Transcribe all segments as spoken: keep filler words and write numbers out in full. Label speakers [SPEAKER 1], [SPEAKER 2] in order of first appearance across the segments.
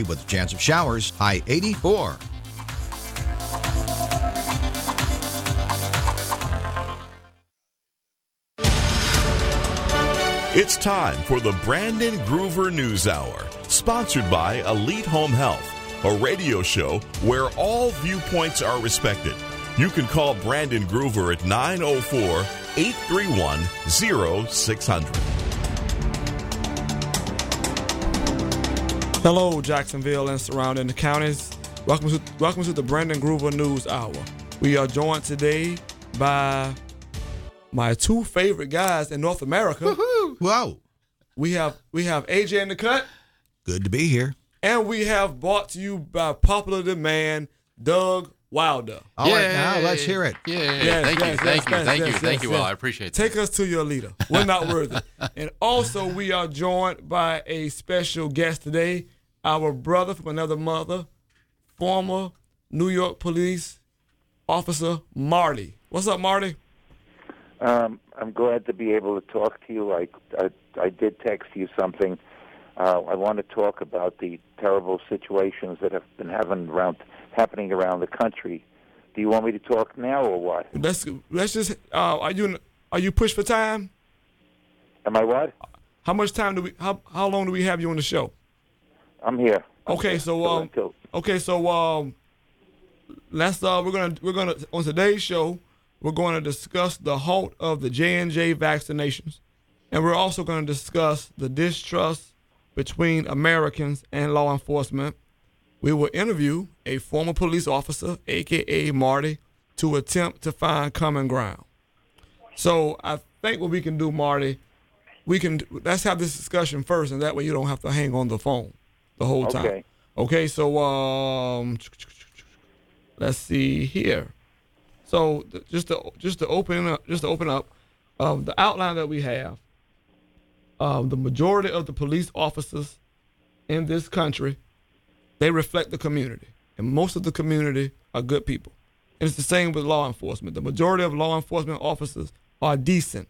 [SPEAKER 1] with a chance of showers, high eighty-four.
[SPEAKER 2] It's time for the Brandon Groover News Hour, sponsored by Elite Home Health, a radio show where all viewpoints are respected. You can call Brandon Groover at nine oh four, eight three one, oh six hundred.
[SPEAKER 3] Hello, Jacksonville and surrounding the counties. Welcome to, welcome to the Brandon Groover News Hour. We are joined today by my two favorite guys in North America.
[SPEAKER 1] Woohoo! Whoa.
[SPEAKER 3] We have we have A J in the cut.
[SPEAKER 1] Good to be here.
[SPEAKER 3] And we have brought to you by popular demand, Doug Wilder.
[SPEAKER 1] All right, now let's hear it.
[SPEAKER 4] Yeah,
[SPEAKER 3] Yes,
[SPEAKER 4] thank
[SPEAKER 3] yes,
[SPEAKER 4] you,
[SPEAKER 3] yes,
[SPEAKER 4] thank you,
[SPEAKER 3] yes,
[SPEAKER 4] thank
[SPEAKER 3] yes,
[SPEAKER 4] you,
[SPEAKER 3] yes,
[SPEAKER 4] thank you
[SPEAKER 3] yes.
[SPEAKER 4] all. I appreciate that.
[SPEAKER 3] Take us to your leader. We're not worthy. And also, we are joined by a special guest today, our brother from another mother, former New York police officer, Marty. What's up, Marty?
[SPEAKER 5] Um, I'm glad to be able to talk to you. I, I, I did text you something. Uh, I want to talk about the terrible situations that have been having around, happening around the country. Do you want me to talk now or what?
[SPEAKER 3] Let's let's just. Uh, are you are you pushed for time?
[SPEAKER 5] Am I what?
[SPEAKER 3] How much time do we? How how long do we have you on the show?
[SPEAKER 5] I'm here.
[SPEAKER 3] Okay, so um,
[SPEAKER 5] Until-
[SPEAKER 3] okay, so um, let's uh, we're gonna we're gonna on today's show we're going to discuss the halt of the J and J vaccinations, and we're also going to discuss the distrust between Americans and law enforcement. We will interview a former police officer, aka Marty, to attempt to find common ground. So I think what we can do, Marty, we can let's have this discussion first, and that way you don't have to hang on the phone the whole time.
[SPEAKER 5] Okay.
[SPEAKER 3] Okay, so um, let's see here. So th- just to just to open up, just to open up, um, the outline that we have. Um, the majority of the police officers in this country, they reflect the community, and most of the community are good people. And it's the same with law enforcement. The majority of law enforcement officers are decent.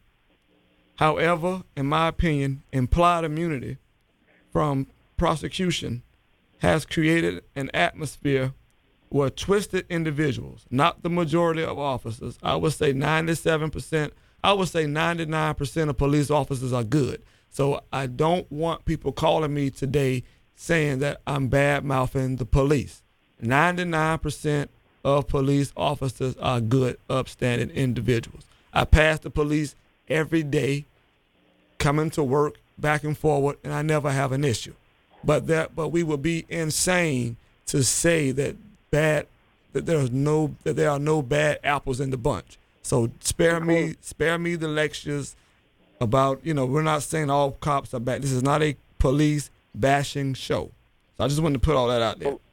[SPEAKER 3] However, in my opinion, implied immunity from prosecution has created an atmosphere where twisted individuals, not the majority of officers, I would say ninety-seven percent, I would say ninety-nine percent of police officers are good. So I don't want people calling me today saying that I'm bad-mouthing the police. ninety-nine percent of police officers are good, upstanding individuals. I pass the police every day, coming to work, back and forward, and I never have an issue. But that, but we would be insane to say that bad, that there's no, that there are no bad apples in the bunch. So spare me, spare me the lectures about, you know, we're not saying all cops are bad. This is not a police bashing show. So I just wanted to put all that out there.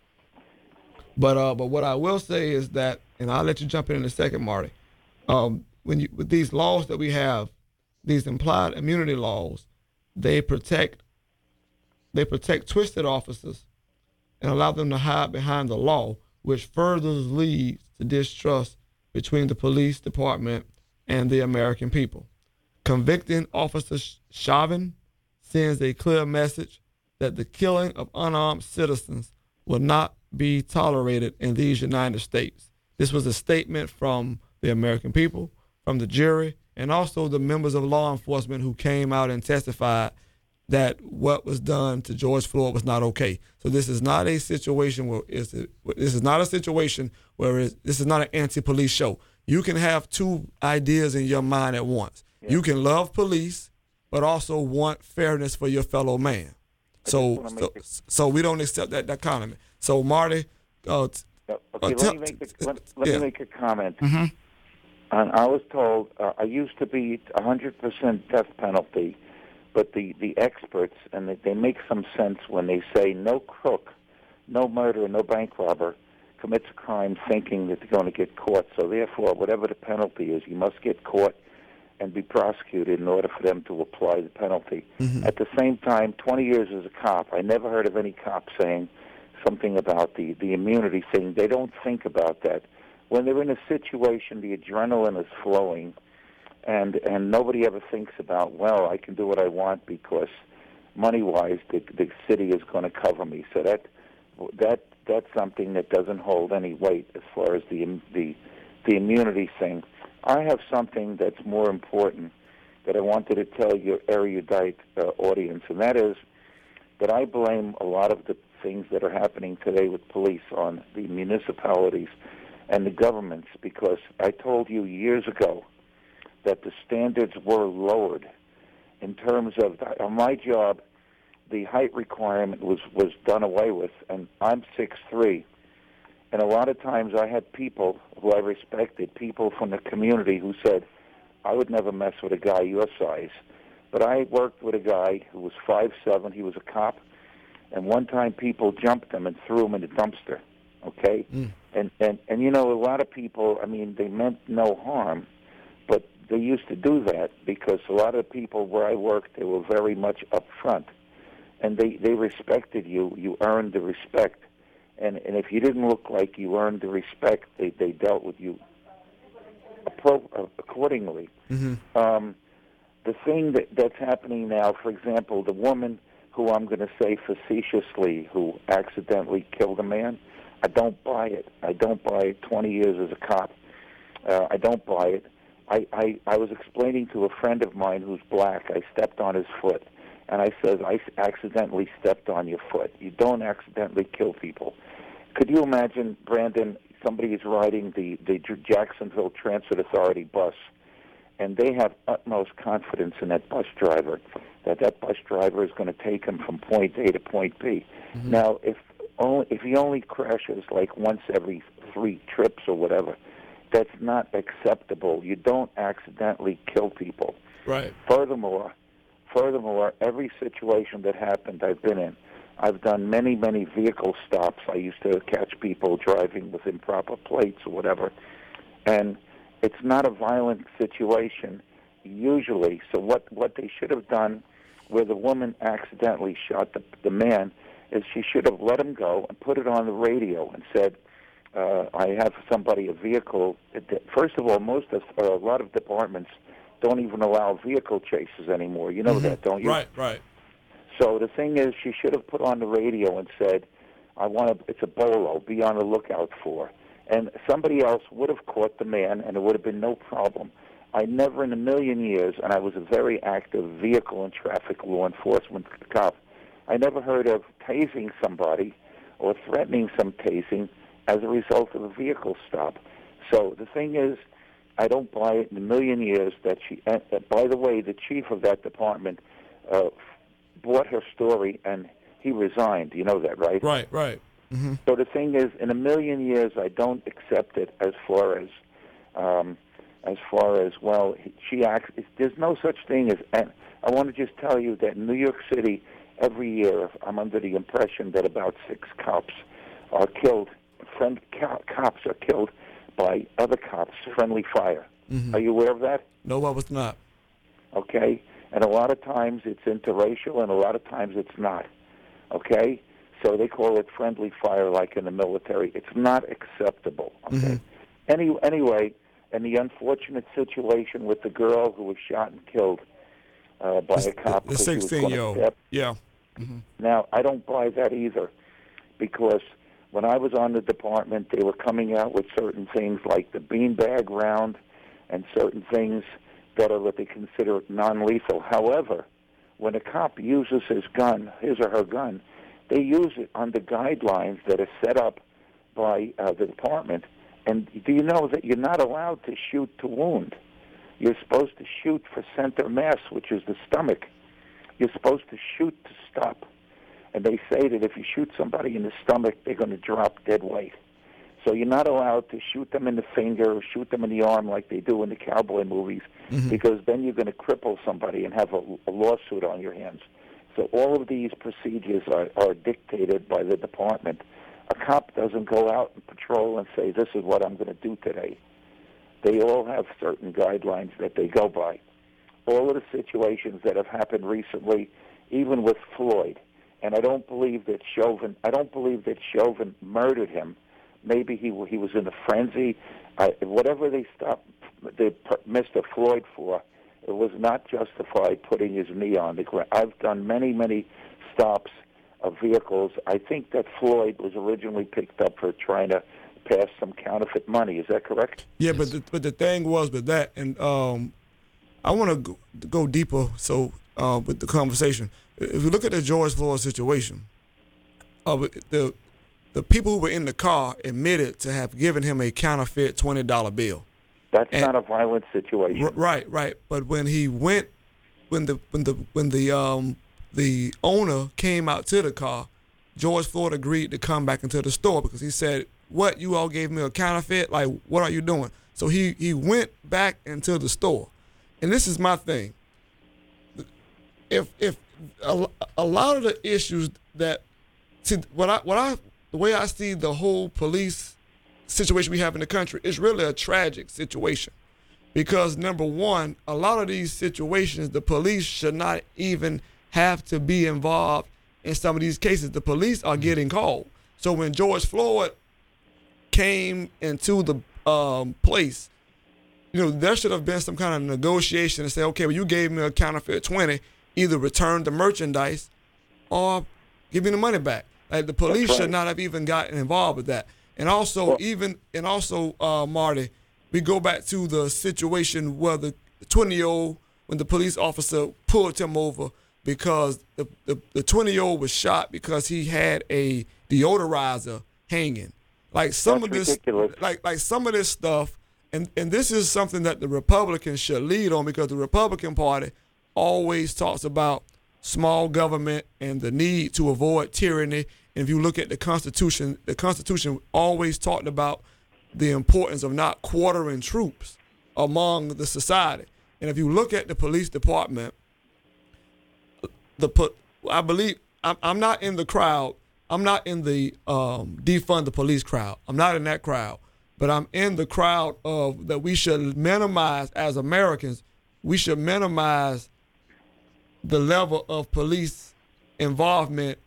[SPEAKER 3] But uh, but what I will say is that, and I'll let you jump in in a second, Marty. Um, when you with these laws that we have, these implied immunity laws, they protect they protect twisted officers and allow them to hide behind the law, which further leads to distrust between the police department and the American people. Convicting Officer Chauvin sends a clear message that the killing of unarmed citizens will not be tolerated in these United States. This was a statement from the American people, from the jury, and also the members of law enforcement who came out and testified that what was done to George Floyd was not okay. So this is not a situation where it's a, this is not a situation where it's, this is not an anti-police show. You can have two ideas in your mind at once. Yeah. You can love police, but also want fairness for your fellow man. So, so, so we don't accept that dichotomy. So, Marty, uh, t-
[SPEAKER 5] okay,
[SPEAKER 3] uh,
[SPEAKER 5] let,
[SPEAKER 3] t-
[SPEAKER 5] me make a, let, let
[SPEAKER 3] yeah.
[SPEAKER 5] me make a comment.
[SPEAKER 3] Mm-hmm.
[SPEAKER 5] And I was told uh, I used to be one hundred percent death penalty, but the, the experts, and they, they make some sense when they say no crook, no murderer, no bank robber commits a crime thinking that they're going to get caught. So therefore, whatever the penalty is, you must get caught and be prosecuted in order for them to apply the penalty. Mm-hmm. At the same time, twenty years as a cop, I never heard of any cop saying something about the, the immunity thing. They don't think about that. When they're in a situation, the adrenaline is flowing, and and nobody ever thinks about, well, I can do what I want because money-wise, the, the city is going to cover me. So that that that's something that doesn't hold any weight as far as the the the immunity thing. I have something that's more important that I wanted to tell your erudite uh, audience, and that is that I blame a lot of the things that are happening today with police on the municipalities and the governments, because I told you years ago that the standards were lowered in terms of the, on my job. The height requirement was, was done away with, and I'm six three. And a lot of times I had people who I respected, people from the community who said, I would never mess with a guy your size. But I worked with a guy who was five seven. He was a cop. And one time people jumped him and threw him in the dumpster, okay? Mm. And, and, and, you know, a lot of people, I mean, they meant no harm, but they used to do that because a lot of people where I worked, they were very much upfront. And they, they respected you. You earned the respect. And, and if you didn't look like you earned the respect, they, they dealt with you appro- accordingly. Mm-hmm. Um, the thing that, that's happening now, for example, the woman who I'm going to say facetiously who accidentally killed a man, I don't buy it. I don't buy it. twenty years as a cop. Uh, I don't buy it. I, I, I was explaining to a friend of mine who's black. I stepped on his foot. And I said, I accidentally stepped on your foot. You don't accidentally kill people. Could you imagine, Brandon, somebody is riding the, the Jacksonville Transit Authority bus, and they have utmost confidence in that bus driver, that that bus driver is going to take him from point A to point B. Mm-hmm. Now, if only, if he only crashes like once every three trips or whatever, that's not acceptable. You don't accidentally kill people.
[SPEAKER 3] Right.
[SPEAKER 5] Furthermore, Furthermore, every situation that happened I've been in, I've done many, many vehicle stops. I used to catch people driving with improper plates or whatever. And it's not a violent situation usually. So what, what they should have done where the woman accidentally shot the, the man is she should have let him go and put it on the radio and said, uh, I have somebody, a vehicle. First of all, most of, uh, a lot of departments don't even allow vehicle chases anymore. You know mm-hmm. that, don't you?
[SPEAKER 3] Right, right.
[SPEAKER 5] So the thing is, she should have put on the radio and said, I want to, it's a bolo, be on the lookout for. And somebody else would have caught the man, and it would have been no problem. I never in a million years, and I was a very active vehicle and traffic law enforcement cop, I never heard of tasing somebody or threatening some tasing as a result of a vehicle stop. So the thing is, I don't buy it in a million years that she, uh, by the way, the chief of that department uh, bought her story and he resigned. You know that, right?
[SPEAKER 3] Right, right. Mm-hmm.
[SPEAKER 5] So the thing is, in a million years, I don't accept it as far as, um, as far as, well, she acts, there's no such thing as, and I want to just tell you that in New York City, every year, I'm under the impression that about six cops are killed, friend co- cops are killed by other cops, friendly fire. Mm-hmm. Are you aware of that?
[SPEAKER 3] No, I was not.
[SPEAKER 5] Okay? And a lot of times it's interracial, and a lot of times it's not. Okay? So they call it friendly fire like in the military. It's not acceptable. Okay? Mm-hmm. Any, anyway, and the unfortunate situation with the girl who was shot and killed uh, by
[SPEAKER 3] the,
[SPEAKER 5] a cop.
[SPEAKER 3] The sixteen-year-old. Yeah.
[SPEAKER 5] Mm-hmm. Now, I don't buy that either, because when I was on the department, they were coming out with certain things like the beanbag round and certain things that are what they consider non-lethal. However, when a cop uses his gun, his or her gun, they use it under guidelines that are set up by uh, the department. And do you know that you're not allowed to shoot to wound? You're supposed to shoot for center mass, which is the stomach. You're supposed to shoot to stop. And they say that if you shoot somebody in the stomach, they're going to drop dead weight. So you're not allowed to shoot them in the finger or shoot them in the arm like they do in the cowboy movies, mm-hmm. because then you're going to cripple somebody and have a, a lawsuit on your hands. So all of these procedures are, are dictated by the department. A cop doesn't go out and patrol and say, this is what I'm going to do today. They all have certain guidelines that they go by. All of the situations that have happened recently, even with Floyd, and I don't believe that Chauvin, I don't believe that Chauvin murdered him. Maybe he he was in a frenzy. I, whatever they stopped the, Mister Floyd for, it was not justified putting his knee on the ground. I've done many, many stops of vehicles. I think that Floyd was originally picked up for trying to pass some counterfeit money. Is that correct?
[SPEAKER 3] Yeah, but the, but the thing was with that, and um, I want to go, go deeper. So uh, with the conversation, if you look at the George Floyd situation, uh, the the people who were in the car admitted to have given him a counterfeit twenty dollar bill.
[SPEAKER 5] That's
[SPEAKER 3] And-
[SPEAKER 5] not a violent situation.
[SPEAKER 3] R- right, right. But when he went, when the when the when the um the owner came out to the car, George Floyd agreed to come back into the store because he said, "What, you all gave me a counterfeit? Like, what are you doing?" So he he went back into the store, and this is my thing. If if a, a lot of the issues that see what I what I the way I see the whole police situation we have in the country is really a tragic situation. Because number one, a lot of these situations, the police should not even have to be involved in some of these cases. The police are getting called. So when George Floyd came into the um, place, you know, there should have been some kind of negotiation to say, okay, well, you gave me a counterfeit twenty, either return the merchandise or give me the money back. Like the police
[SPEAKER 5] That's right.
[SPEAKER 3] should not have even gotten involved with that. And also,
[SPEAKER 5] Well-
[SPEAKER 3] even and also, uh, Marty, we go back to the situation where the twenty-year-old, when the police officer pulled him over because the the, the twenty-year-old was shot because he had a deodorizer hanging. Like some
[SPEAKER 5] That's
[SPEAKER 3] of this,
[SPEAKER 5] ridiculous.
[SPEAKER 3] like like some of this stuff, and and this is something that the Republicans should lead on because the Republican Party always talks about small government and the need to avoid tyranny. And if you look at the Constitution, the Constitution always talked about the importance of not quartering troops among the society. And if you look at the police department, the put I believe I'm, I'm not in the crowd. I'm not in the um, defund the police crowd. I'm not in that crowd. But I'm in the crowd of that we should minimize as Americans. We should minimize the level of police involvement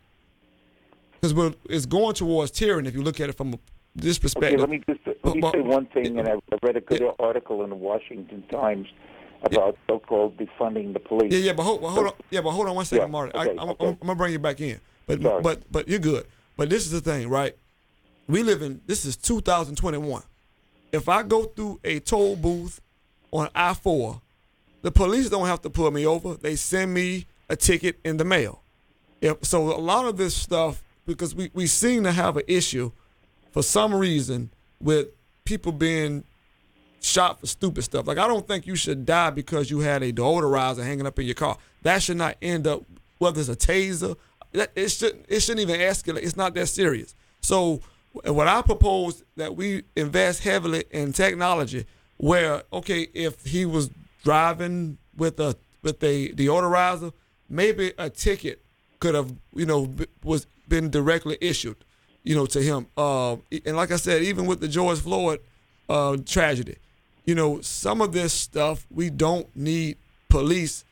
[SPEAKER 3] because it's going towards tyranny if you look at it from a, this
[SPEAKER 5] Okay,
[SPEAKER 3] perspective.
[SPEAKER 5] let me just let me
[SPEAKER 3] But-
[SPEAKER 5] say one thing, and I I read a good
[SPEAKER 3] Yeah.
[SPEAKER 5] article in the Washington Times about so-called defunding the police.
[SPEAKER 3] Yeah, yeah, but hold, well, hold on. Yeah, but hold on one second,
[SPEAKER 5] Yeah,
[SPEAKER 3] Marty.
[SPEAKER 5] okay,
[SPEAKER 3] I, I'm,
[SPEAKER 5] okay.
[SPEAKER 3] I'm, I'm gonna bring you back in, but
[SPEAKER 5] Sorry.
[SPEAKER 3] but but you're good. But this is the thing, right? We live in this is two thousand twenty-one. If I go through a toll booth on I four, the police don't have to pull me over. They send me a ticket in the mail. If, so a lot of this stuff, because we, we seem to have an issue for some reason with people being shot for stupid stuff. Like, I don't think you should die because you had a deodorizer hanging up in your car. That should not end up, whether it's a taser, that, it, shouldn't, it shouldn't even escalate. It's not that serious. So what I propose that we invest heavily in technology where, okay, if he was driving with a with a deodorizer, maybe a ticket could have, you know, b- was been directly issued, you know, to him. Uh, and like I said, even with the George Floyd uh, tragedy, you know, some of this stuff we don't need police.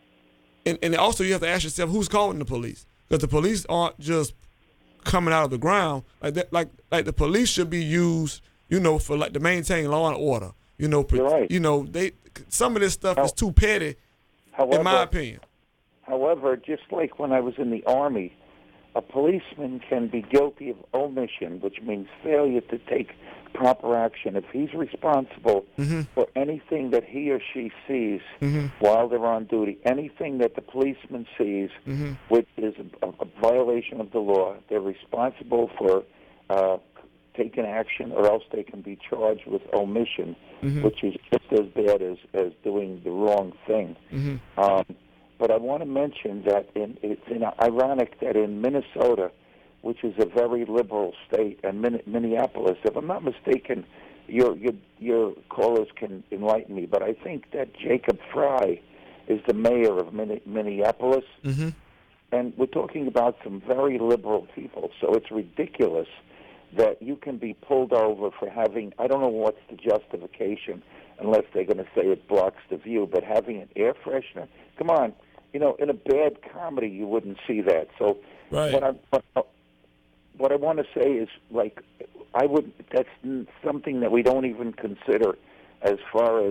[SPEAKER 3] And and also you have to ask yourself who's calling the police, because the police aren't just coming out of the ground like that. Like like the police should be used, you know, for like to maintain law and order. You know,
[SPEAKER 5] You're right.
[SPEAKER 3] you know they some of this stuff
[SPEAKER 5] Now-
[SPEAKER 3] is too petty,
[SPEAKER 5] However,
[SPEAKER 3] in my opinion.
[SPEAKER 5] However, just like when I was in the Army, a policeman can be guilty of omission, which means failure to take proper action. If he's responsible
[SPEAKER 3] Mm-hmm.
[SPEAKER 5] for anything that he or she sees while they're on duty, anything that the policeman sees,
[SPEAKER 3] Mm-hmm.
[SPEAKER 5] which is a, a violation of the law, they're responsible for uh, taking action, or else they can be charged with omission,
[SPEAKER 3] Mm-hmm.
[SPEAKER 5] which is just as bad as, as doing the wrong thing.
[SPEAKER 3] Mm-hmm.
[SPEAKER 5] Um, but I want to mention that in, it's in, ironic that in Minnesota, which is a very liberal state, and Min- Minneapolis, if I'm not mistaken, your, your your callers can enlighten me, but I think that Jacob Fry is the mayor of Min- Minneapolis,
[SPEAKER 3] Mm-hmm.
[SPEAKER 5] and we're talking about some very liberal people, so it's ridiculous that you can be pulled over for having, I don't know what's the justification, unless they're going to say it blocks the view, but having an air freshener, come on, you know, in a bad comedy you wouldn't see that. So
[SPEAKER 3] Right.
[SPEAKER 5] what I what, what I want to say is, like, I would, that's n- something that we don't even consider as far as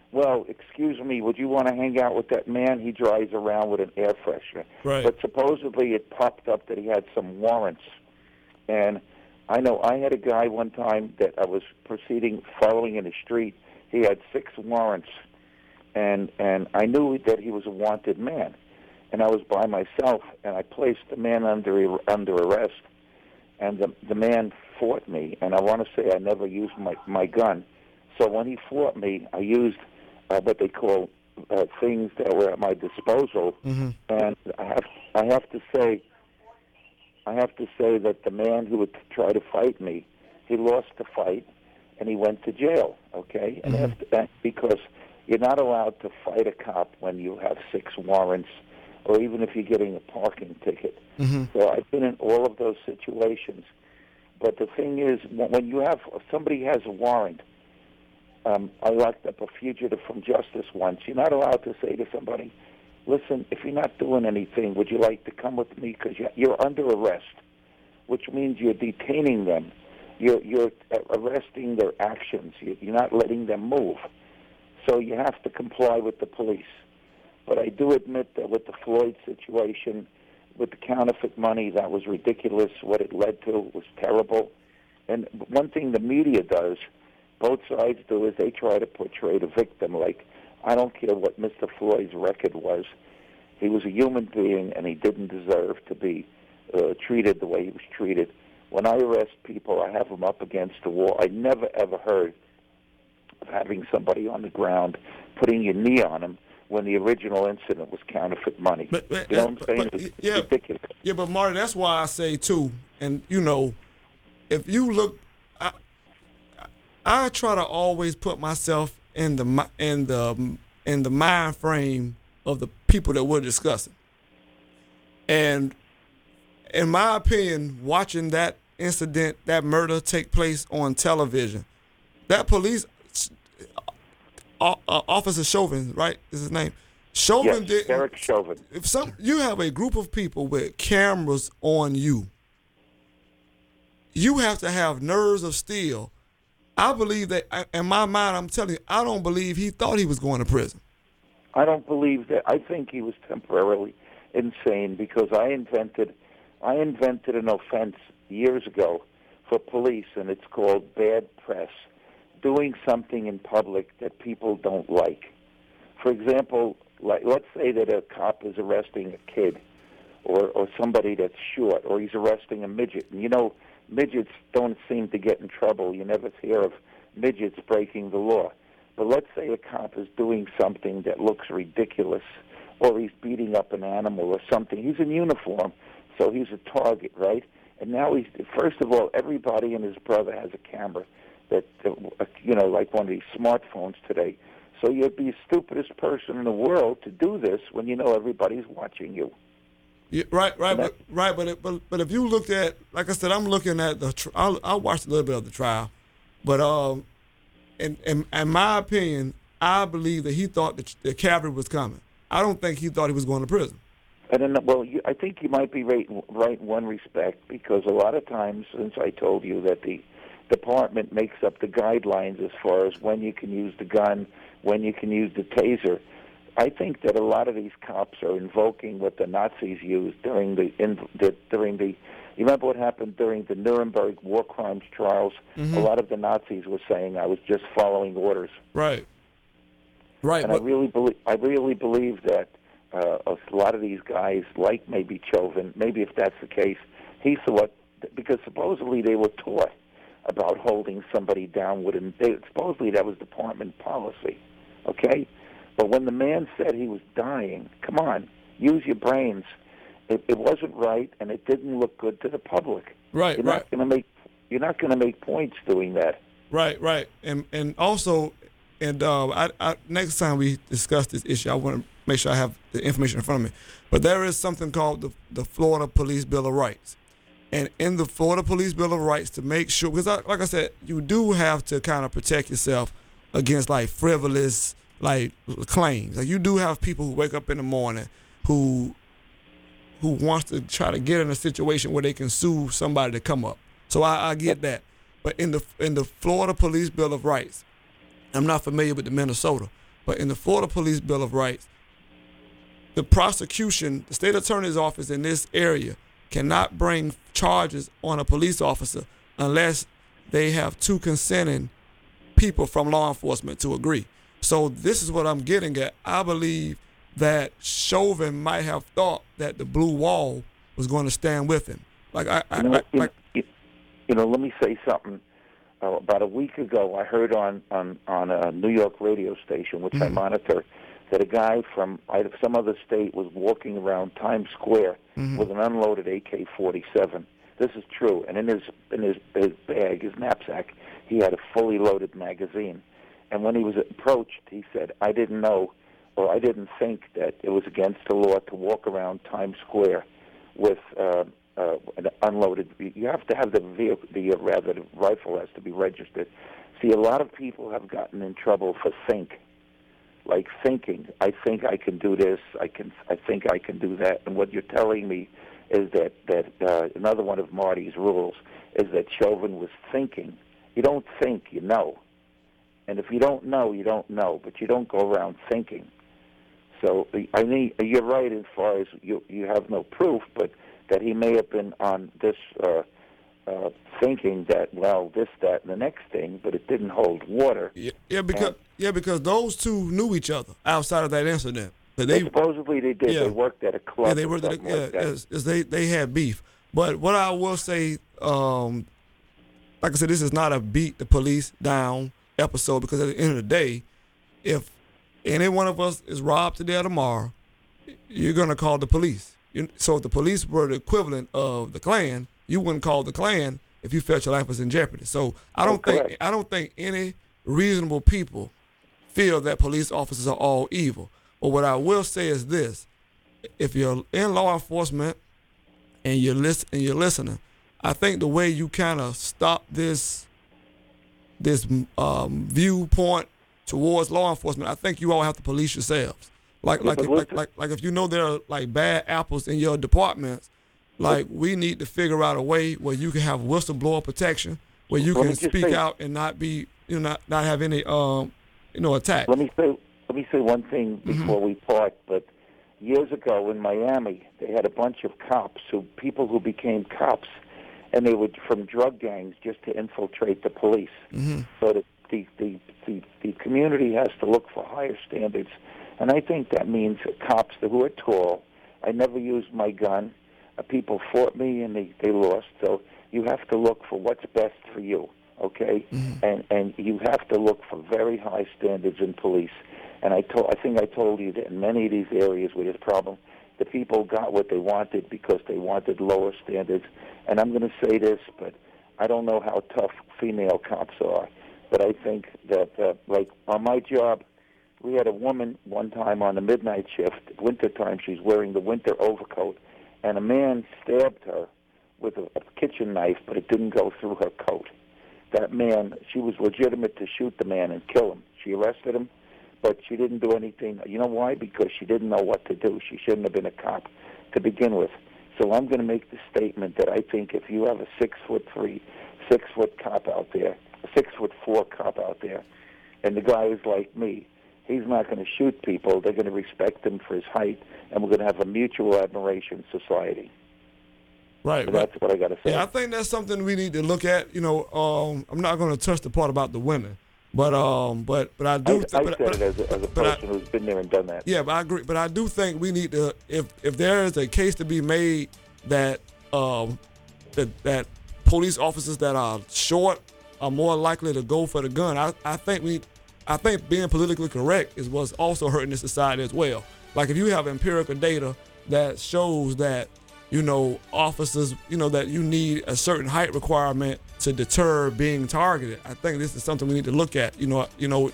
[SPEAKER 5] well, excuse me, would you want to hang out with that man? He drives around with an air freshener.
[SPEAKER 3] Right.
[SPEAKER 5] But supposedly it popped up that he had some warrants. And I know I had a guy one time that I was proceeding, following in the street. He had six warrants. And and I knew that he was a wanted man. And I was by myself, and I placed the man under under arrest. And the the man fought me. And I want to say I never used my, my gun. So when he fought me, I used uh, what they call uh, things that were at my disposal.
[SPEAKER 3] Mm-hmm.
[SPEAKER 5] And I have I have to say, I have to say that the man who would try to fight me, he lost the fight, and he went to jail. Okay, and
[SPEAKER 3] Mm-hmm.
[SPEAKER 5] after that, because you're not allowed to fight a cop when you have six warrants, or even if you're getting a parking ticket.
[SPEAKER 3] Mm-hmm.
[SPEAKER 5] So I've been in all of those situations. But the thing is, when you have somebody has a warrant. Um, I locked up a fugitive from justice once. You're not allowed to say to somebody, listen, if you're not doing anything, would you like to come with me? Because you're under arrest, which means you're detaining them. You're, you're arresting their actions. You're not letting them move. So you have to comply with the police. But I do admit that with the Floyd situation, with the counterfeit money, that was ridiculous. What it led to was terrible. And one thing the media does, both sides do, is they try to portray the victim like, I don't care what Mister Floyd's record was. He was a human being, and he didn't deserve to be uh, treated the way he was treated. When I arrest people, I have them up against the wall. I never, ever heard of having somebody on the ground, putting your knee on him, when the original incident was counterfeit money.
[SPEAKER 3] But, but,
[SPEAKER 5] you know what I'm saying?
[SPEAKER 3] but,
[SPEAKER 5] It's
[SPEAKER 3] yeah,
[SPEAKER 5] ridiculous.
[SPEAKER 3] Yeah, but Marty, that's why I say too, and you know, if you look, I, I try to always put myself in the mi- in the in the mind frame of the people that we're discussing. And in my opinion, watching that incident, that murder take place on television, that police uh, uh, Officer Chauvin, right, is his name. Chauvin
[SPEAKER 5] Yes,
[SPEAKER 3] did.
[SPEAKER 5] Derek Chauvin.
[SPEAKER 3] If some you have a group of people with cameras on you, you have to have nerves of steel. I believe that, in my mind, I'm telling you, I don't believe he thought he was going to prison.
[SPEAKER 5] I don't believe that. I think he was temporarily insane because I invented, I invented an offense years ago for police, and it's called bad press, doing something in public that people don't like. For example, like let's say that a cop is arresting a kid, or or somebody that's short, or he's arresting a midget. And you know, midgets don't seem to get in trouble. You never hear of midgets breaking the law. But let's say a cop is doing something that looks ridiculous, or he's beating up an animal or something. He's in uniform, so he's a target, right? And now he's, first of all, everybody and his brother has a camera that, uh, you know, like one of these smartphones today. So you'd be the stupidest person in the world to do this when you know everybody's watching you.
[SPEAKER 3] Yeah, right, right, but right, but, it, but but if you looked at, like I said, I'm looking at the. Tr- I I watched a little bit of the trial, but um, in in, in my opinion, I believe that he thought that the cavalry was coming. I don't think he thought he was going to prison.
[SPEAKER 5] And then, well, you, I think you might be right, right in one respect, because a lot of times, since I told you that the department makes up the guidelines as far as when you can use the gun, when you can use the taser, I think that a lot of these cops are invoking what the Nazis used during the, in, the during the. You remember what happened during the Nuremberg war crimes trials?
[SPEAKER 3] Mm-hmm.
[SPEAKER 5] A lot of the Nazis were saying I was just following orders.
[SPEAKER 3] Right. Right.
[SPEAKER 5] And
[SPEAKER 3] but,
[SPEAKER 5] I really believe I really believe that uh, a lot of these guys, like maybe Chauvin, maybe if that's the case, he thought because supposedly they were taught about holding somebody down with him. They, supposedly that was department policy. Okay. But when the man said he was dying, come on, use your brains. It, it wasn't right, and it didn't look good to the public.
[SPEAKER 3] Right,
[SPEAKER 5] you're
[SPEAKER 3] right.
[SPEAKER 5] Not gonna make, you're not going to make points doing that.
[SPEAKER 3] Right, right. And and also, and uh, I, I, next time we discuss this issue, I want to make sure I have the information in front of me. But there is something called the, the Florida Police Bill of Rights. And in the Florida Police Bill of Rights, to make sure, because I, like I said, you do have to kind of protect yourself against like frivolous like claims. Like you do have people who wake up in the morning who who wants to try to get in a situation where they can sue somebody to come up. So I, I get that. But in the in the Florida Police Bill of Rights, I'm not familiar with the Minnesota, but in the Florida Police Bill of Rights, the prosecution, the state attorney's office in this area cannot bring charges on a police officer unless they have two consenting people from law enforcement to agree. So this is what I'm getting at. I believe that Chauvin might have thought that the blue wall was going to stand with him. Like I, I,
[SPEAKER 5] you know,
[SPEAKER 3] I like,
[SPEAKER 5] you, you know, let me say something. Uh, about a week ago, I heard on, on, on a New York radio station, which mm-hmm. I monitor, that a guy from some other state was walking around Times Square mm-hmm. with an unloaded A K forty-seven. This is true. And in his in his, his bag, his knapsack, he had a fully loaded magazine. And when he was approached, he said, I didn't know, or I didn't think that it was against the law to walk around Times Square with uh, uh, an unloaded. You have to have the vehicle, the uh, rather the rifle has to be registered. See, a lot of people have gotten in trouble for think, like thinking. I think I can do this. I can. I think I can do that. And what you're telling me is that that uh, another one of Marty's rules is that Chauvin was thinking. You don't think, you know. And if you don't know, you don't know. But you don't go around thinking. So I mean, you're right as far as you you have no proof, but that he may have been on this uh, uh, thinking that, well, this, that, and the next thing, but it didn't hold water.
[SPEAKER 3] Yeah, yeah because and, yeah, because those two knew each other outside of that incident. But
[SPEAKER 5] they supposedly they did.
[SPEAKER 3] Yeah.
[SPEAKER 5] They worked at a club.
[SPEAKER 3] Yeah, they worked at a, yeah,
[SPEAKER 5] like
[SPEAKER 3] as, as they they had beef. But what I will say, um, like I said, this is not a beat the police down episode, because at the end of the day, if any one of us is robbed today or tomorrow, you're gonna call the police. You, so if the police were the equivalent of the Klan, you wouldn't call the Klan if you felt your life was in jeopardy. So I don't
[SPEAKER 5] oh,
[SPEAKER 3] think
[SPEAKER 5] correct.
[SPEAKER 3] I don't think any reasonable people feel that police officers are all evil. But what I will say is this: if you're in law enforcement and you're listen and you're listening, I think the way you kind of stop this this um, viewpoint towards law enforcement, I think you all have to police yourselves. Like, like, like, like, like, if you know there are like bad apples in your departments, like we need to figure out a way where you can have whistleblower protection, where you can speak
[SPEAKER 5] say,
[SPEAKER 3] out and not be, you know, not, not have any, um, you know, attack.
[SPEAKER 5] Let me say, let me say one thing before mm-hmm. we part. But years ago in Miami, they had a bunch of cops, who people who became cops, and they were from drug gangs just to infiltrate the police.
[SPEAKER 3] Mm-hmm.
[SPEAKER 5] So the the, the the the community has to look for higher standards. And I think that means cops who are tall. I never used my gun. Uh, people fought me and they, they lost. So you have to look for what's best for you, okay?
[SPEAKER 3] Mm-hmm.
[SPEAKER 5] And and you have to look for very high standards in police. And I told I think I told you that in many of these areas where there's problem, the people got what they wanted because they wanted lower standards. And I'm going to say this, but I don't know how tough female cops are. But I think that, uh, like on my job, we had a woman one time on the midnight shift, wintertime. She's wearing the winter overcoat, and a man stabbed her with a, a kitchen knife, but it didn't go through her coat. That man, she was legitimate to shoot the man and kill him. She arrested him, but she didn't do anything. You know why? Because she didn't know what to do. She shouldn't have been a cop to begin with. So I'm going to make the statement that I think if you have a six foot three, six foot cop out there, a six foot four cop out there, and the guy is like me, he's not going to shoot people. They're going to respect him for his height, and we're going to have a mutual admiration society.
[SPEAKER 3] Right.
[SPEAKER 5] So
[SPEAKER 3] right.
[SPEAKER 5] That's what I got to say.
[SPEAKER 3] Yeah, I think that's something we need to look at. You know, um, I'm not going to touch the part about the women, but um, but but I do.
[SPEAKER 5] I,
[SPEAKER 3] th-
[SPEAKER 5] I
[SPEAKER 3] but,
[SPEAKER 5] said
[SPEAKER 3] but,
[SPEAKER 5] it as a, as a person I, who's been there and done that.
[SPEAKER 3] Yeah, but I agree. But I do think we need to, if if there is a case to be made that um, that that police officers that are short are more likely to go for the gun. I, I think we. I think being politically correct is what's also hurting the society as well. Like if you have empirical data that shows that, you know, officers, you know, that you need a certain height requirement to deter being targeted, I think this is something we need to look at. You know, you know,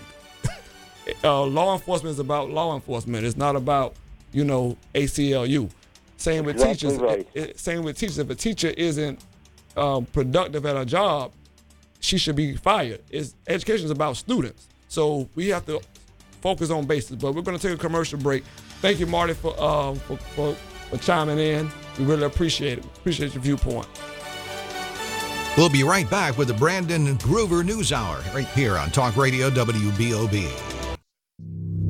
[SPEAKER 3] uh, law enforcement is about law enforcement. It's not about, you know, A C L U. Same with
[SPEAKER 5] exactly
[SPEAKER 3] teachers.
[SPEAKER 5] Right.
[SPEAKER 3] It, it, same with teachers. If a teacher isn't um, productive at a job, she should be fired. It's, education is about students. So we have to focus on basics, but we're going to take a commercial break. Thank you, Marty, for, uh, for, for for chiming in. We really appreciate it. Appreciate your viewpoint.
[SPEAKER 1] We'll be right back with the Brandon Groover News Hour right here on Talk Radio W B O B.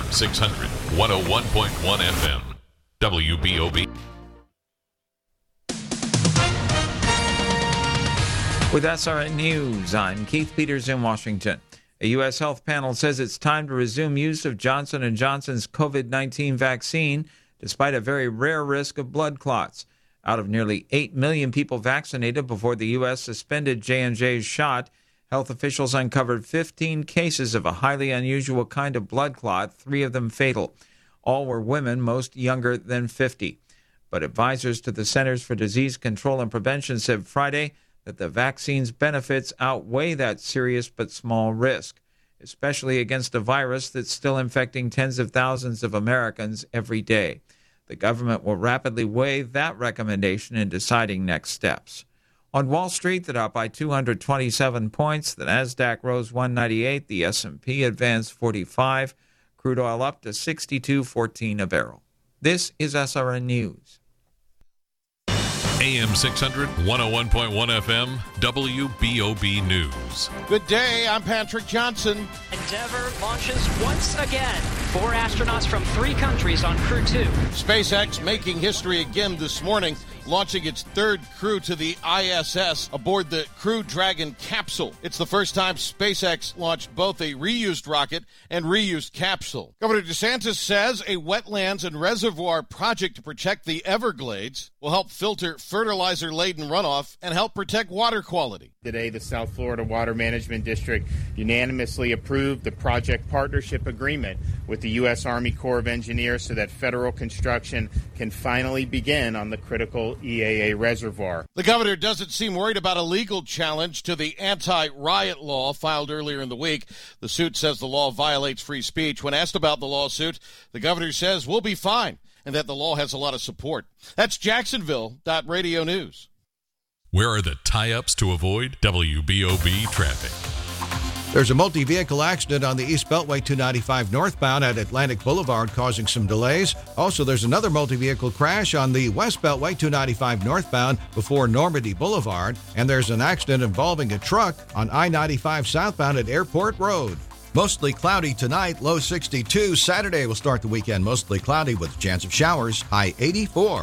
[SPEAKER 4] six hundred, one oh one point one F M, W B O B.
[SPEAKER 6] With S R N News, I'm Keith Peters in Washington. A U S health panel says it's time to resume use of Johnson and Johnson's COVID nineteen vaccine, despite a very rare risk of blood clots. Out of nearly eight million people vaccinated before the U S suspended J and J's shot, health officials uncovered fifteen cases of a highly unusual kind of blood clot, three of them fatal. All were women, most younger than fifty. But advisors to the Centers for Disease Control and Prevention said Friday that the vaccine's benefits outweigh that serious but small risk, especially against a virus that's still infecting tens of thousands of Americans every day. The government will rapidly weigh that recommendation in deciding next steps. On Wall Street, the Dow by two hundred twenty-seven points, the Nasdaq rose one ninety-eight, the S and P advanced forty-five, crude oil up to sixty-two fourteen a barrel. This is S R N News.
[SPEAKER 4] A M six hundred, one oh one point one F M, W B O B News.
[SPEAKER 7] Good day, I'm Patrick Johnson.
[SPEAKER 8] Endeavour launches once again. Four astronauts from three countries on Crew two.
[SPEAKER 7] SpaceX making history again this morning, launching its third crew to the I S S aboard the Crew Dragon capsule. It's the first time SpaceX launched both a reused rocket and reused capsule. Governor DeSantis says a wetlands and reservoir project to protect the Everglades will help filter fertilizer-laden runoff and help protect water quality.
[SPEAKER 9] Today, the South Florida Water Management District unanimously approved the project partnership agreement with the U S Army Corps of Engineers so that federal construction can finally begin on the critical E A A reservoir.
[SPEAKER 7] The governor doesn't seem worried about a legal challenge to the anti-riot law filed earlier in the week. The suit says the law violates free speech. When asked about the lawsuit, the governor says we'll be fine and that the law has a lot of support. That's Jacksonville Radio News.
[SPEAKER 4] Where are the tie-ups to avoid W B O B traffic?
[SPEAKER 1] There's a multi-vehicle accident on the East Beltway two ninety-five northbound at Atlantic Boulevard causing some delays. Also, there's another multi-vehicle crash on the West Beltway two ninety-five northbound before Normandy Boulevard. And there's an accident involving a truck on I ninety-five southbound at Airport Road. Mostly cloudy tonight, low sixty-two. Saturday will start the weekend mostly cloudy with a chance of showers, high eighty-four.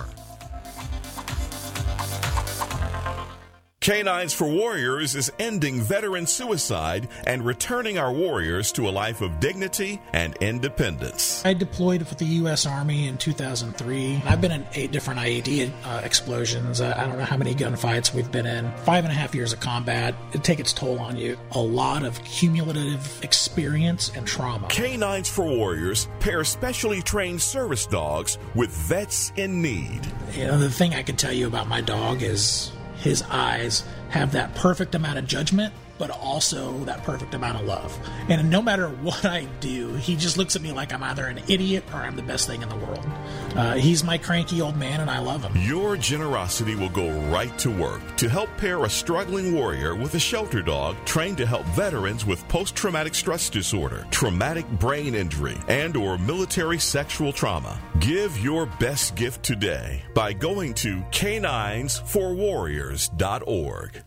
[SPEAKER 2] Canines for Warriors is ending veteran suicide and returning our warriors to a life of dignity and independence.
[SPEAKER 10] I deployed with the U S Army in two thousand three. I've been in eight different I E D uh, explosions. Uh, I don't know how many gunfights we've been in. Five and a half years of combat. It takes its toll on you. A lot of cumulative experience and trauma.
[SPEAKER 2] Canines for Warriors pair specially trained service dogs with vets in need.
[SPEAKER 10] You know, the thing I can tell you about my dog is his eyes have that perfect amount of judgment, but also that perfect amount of love. And no matter what I do, he just looks at me like I'm either an idiot or I'm the best thing in the world. Uh, he's my cranky old man, and I love him.
[SPEAKER 2] Your generosity will go right to work to help pair a struggling warrior with a shelter dog trained to help veterans with post-traumatic stress disorder, traumatic brain injury, and or military sexual trauma. Give your best gift today by going to canines for warriors dot org.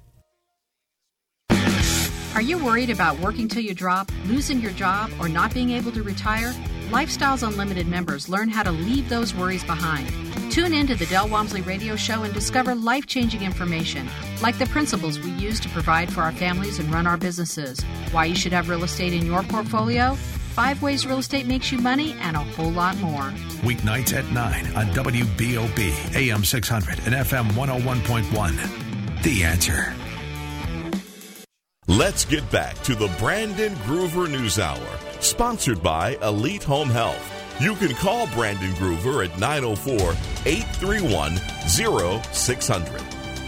[SPEAKER 11] Are you worried about working till you drop, losing your job, or not being able to retire? Lifestyles Unlimited members learn how to leave those worries behind. Tune in to the Del Walmsley Radio Show and discover life-changing information, like the principles we use to provide for our families and run our businesses, why you should have real estate in your portfolio, five ways real estate makes you money, and a whole lot more.
[SPEAKER 12] Weeknights at nine on W B O B, A M six hundred and F M one oh one point one. The Answer.
[SPEAKER 2] Let's get back to the Brandon Groover News Hour, sponsored by Elite Home Health. You can call Brandon Groover at nine oh four, eight three one, oh six hundred.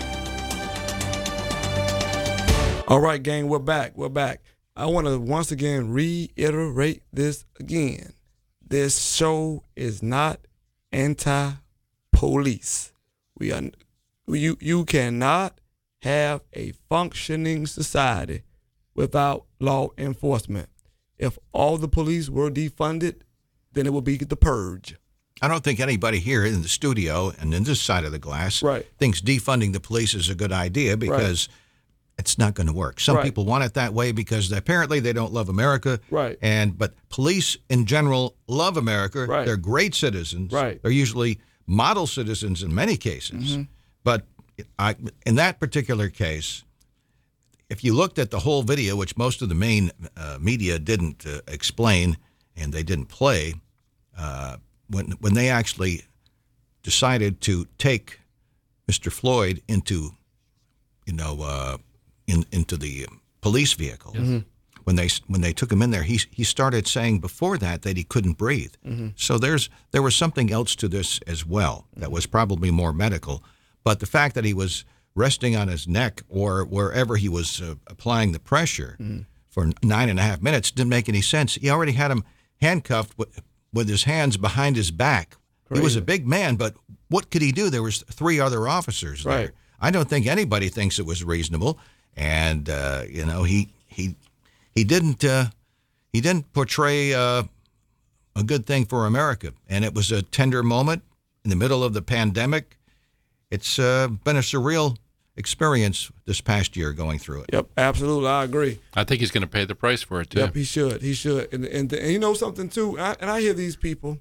[SPEAKER 3] All right, gang, we're back. We're back. I want to once again reiterate this again. This show is not anti-police. We are you you cannot have a functioning society without law enforcement. If all the police were defunded, then it would be the purge.
[SPEAKER 1] I don't think anybody here in the studio and in this side of the glass
[SPEAKER 3] right.
[SPEAKER 1] thinks defunding the police is a good idea because it's not going to work. Some
[SPEAKER 3] Right.
[SPEAKER 1] people want it that way because apparently they don't love America.
[SPEAKER 3] Right.
[SPEAKER 1] And but police in general love America.
[SPEAKER 3] Right.
[SPEAKER 1] They're great citizens.
[SPEAKER 3] Right.
[SPEAKER 1] They're usually model citizens in many cases.
[SPEAKER 3] Mm-hmm.
[SPEAKER 1] But I, in that particular case, if you looked at the whole video, which most of the main uh, media didn't uh, explain and they didn't play, uh, when when they actually decided to take Mister Floyd into, you know, uh, in into the police vehicle,
[SPEAKER 3] Mm-hmm.
[SPEAKER 1] when they when they took him in there, he he started saying before that that he couldn't breathe.
[SPEAKER 3] Mm-hmm.
[SPEAKER 1] So there's there was something else to this as well that was probably more medical, but the fact that he was resting on his neck or wherever he was uh, applying the pressure
[SPEAKER 3] Mm-hmm.
[SPEAKER 1] for nine and a half minutes didn't make any sense. He already had him handcuffed with, with his hands behind his back. He was a big man, but what could he do? There was three other officers there.
[SPEAKER 3] Right.
[SPEAKER 1] I don't think anybody thinks it was reasonable, and uh, you know he he he didn't uh, he didn't portray uh, a good thing for America, and it was a tender moment in the middle of the pandemic. It's uh, been a surreal experience this past year going through it.
[SPEAKER 3] Yep, absolutely, I agree.
[SPEAKER 13] I think he's going to pay the price for it too.
[SPEAKER 3] Yep, he should. He should. And and, and you know something too. I, and I hear these people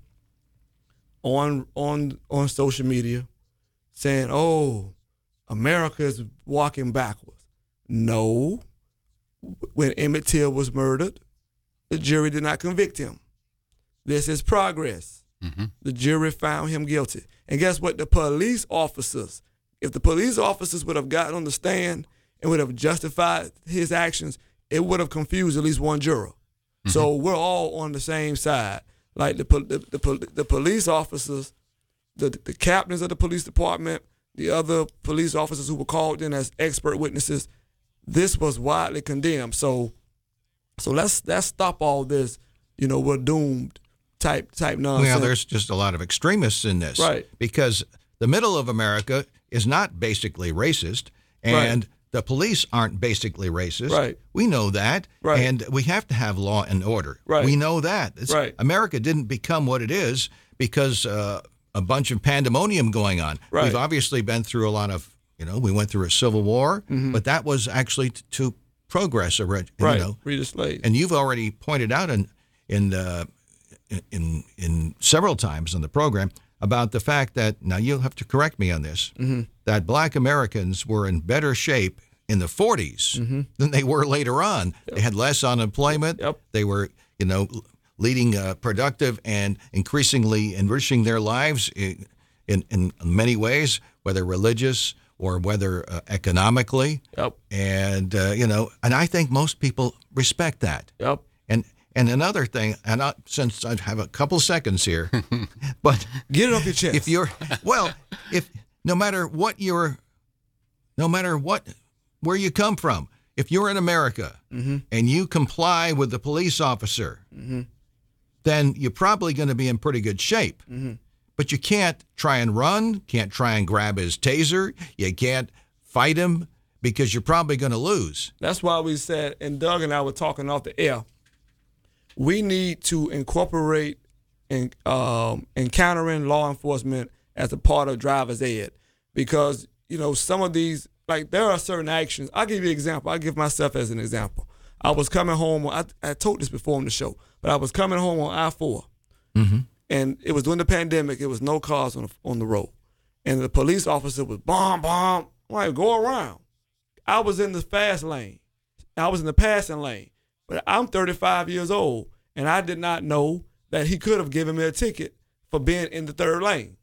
[SPEAKER 3] on on on social media saying, "Oh, America is walking backwards." No. When Emmett Till was murdered, the jury did not convict him. This is progress.
[SPEAKER 13] Mm-hmm.
[SPEAKER 3] The jury found him guilty. And guess what? The police officers, if the police officers would have gotten on the stand and would have justified his actions, it would have confused at least one juror. Mm-hmm. So we're all on the same side. Like the the the, the police officers, the the captains of the police department, the other police officers who were called in as expert witnesses, this was widely condemned. So, so let's let's stop all this. You know, we're doomed type type nonsense.
[SPEAKER 1] Well, there's just a lot of extremists in this,
[SPEAKER 3] right?
[SPEAKER 1] Because the middle of America is not basically racist, and
[SPEAKER 3] right.
[SPEAKER 1] the police aren't basically racist.
[SPEAKER 3] Right.
[SPEAKER 1] We know that,
[SPEAKER 3] right.
[SPEAKER 1] and we have to have law and order.
[SPEAKER 3] Right.
[SPEAKER 1] We know that. It's,
[SPEAKER 3] right.
[SPEAKER 1] America didn't become what it is because uh, a bunch of pandemonium going on.
[SPEAKER 3] Right.
[SPEAKER 1] We've obviously been through a lot of. You know, we went through a civil war,
[SPEAKER 3] mm-hmm.
[SPEAKER 1] but that was actually t- to progress. You
[SPEAKER 3] right,
[SPEAKER 1] know,
[SPEAKER 3] free the slaves.
[SPEAKER 1] And you've already pointed out in in, uh, in in several times on the program about the fact that now you'll have to correct me on this
[SPEAKER 3] mm-hmm.
[SPEAKER 1] that Black Americans were in better shape in the forties
[SPEAKER 3] mm-hmm.
[SPEAKER 1] than they were later on.
[SPEAKER 3] Yep.
[SPEAKER 1] They had less unemployment.
[SPEAKER 3] Yep.
[SPEAKER 1] They were, you know, leading uh, productive and increasingly enriching their lives in, in in many ways, whether religious or whether uh, economically.
[SPEAKER 3] Yep.
[SPEAKER 1] And, uh, you know, and I think most people respect that.
[SPEAKER 3] Yep.
[SPEAKER 1] And and another thing, and I, since I have a couple seconds here, but
[SPEAKER 3] get it off your chest.
[SPEAKER 1] If you're, well, if no matter what you're, no matter what, where you come from, if you're in America
[SPEAKER 3] mm-hmm.
[SPEAKER 1] and you comply with the police officer,
[SPEAKER 3] mm-hmm.
[SPEAKER 1] then you're probably going to be in pretty good shape.
[SPEAKER 3] Mm-hmm.
[SPEAKER 1] But you can't try and run, can't try and grab his taser, you can't fight him because you're probably going to lose.
[SPEAKER 3] That's why we said, and Doug and I were talking off the air, we need to incorporate in, um, encountering law enforcement as a part of driver's ed. Because, you know, some of these, like there are certain actions. I'll give you an example. I'll give myself as an example. I was coming home, I, I told this before on the show, but I was coming home on I four.
[SPEAKER 1] Mm-hmm.
[SPEAKER 3] And it was during the pandemic. It was no cars on the, on the road. And the police officer was bomb, bomb. I'm like, go around. I was in the fast lane. I was in the passing lane. But I'm thirty-five years old, and I did not know that he could have given me a ticket for being in the third lane.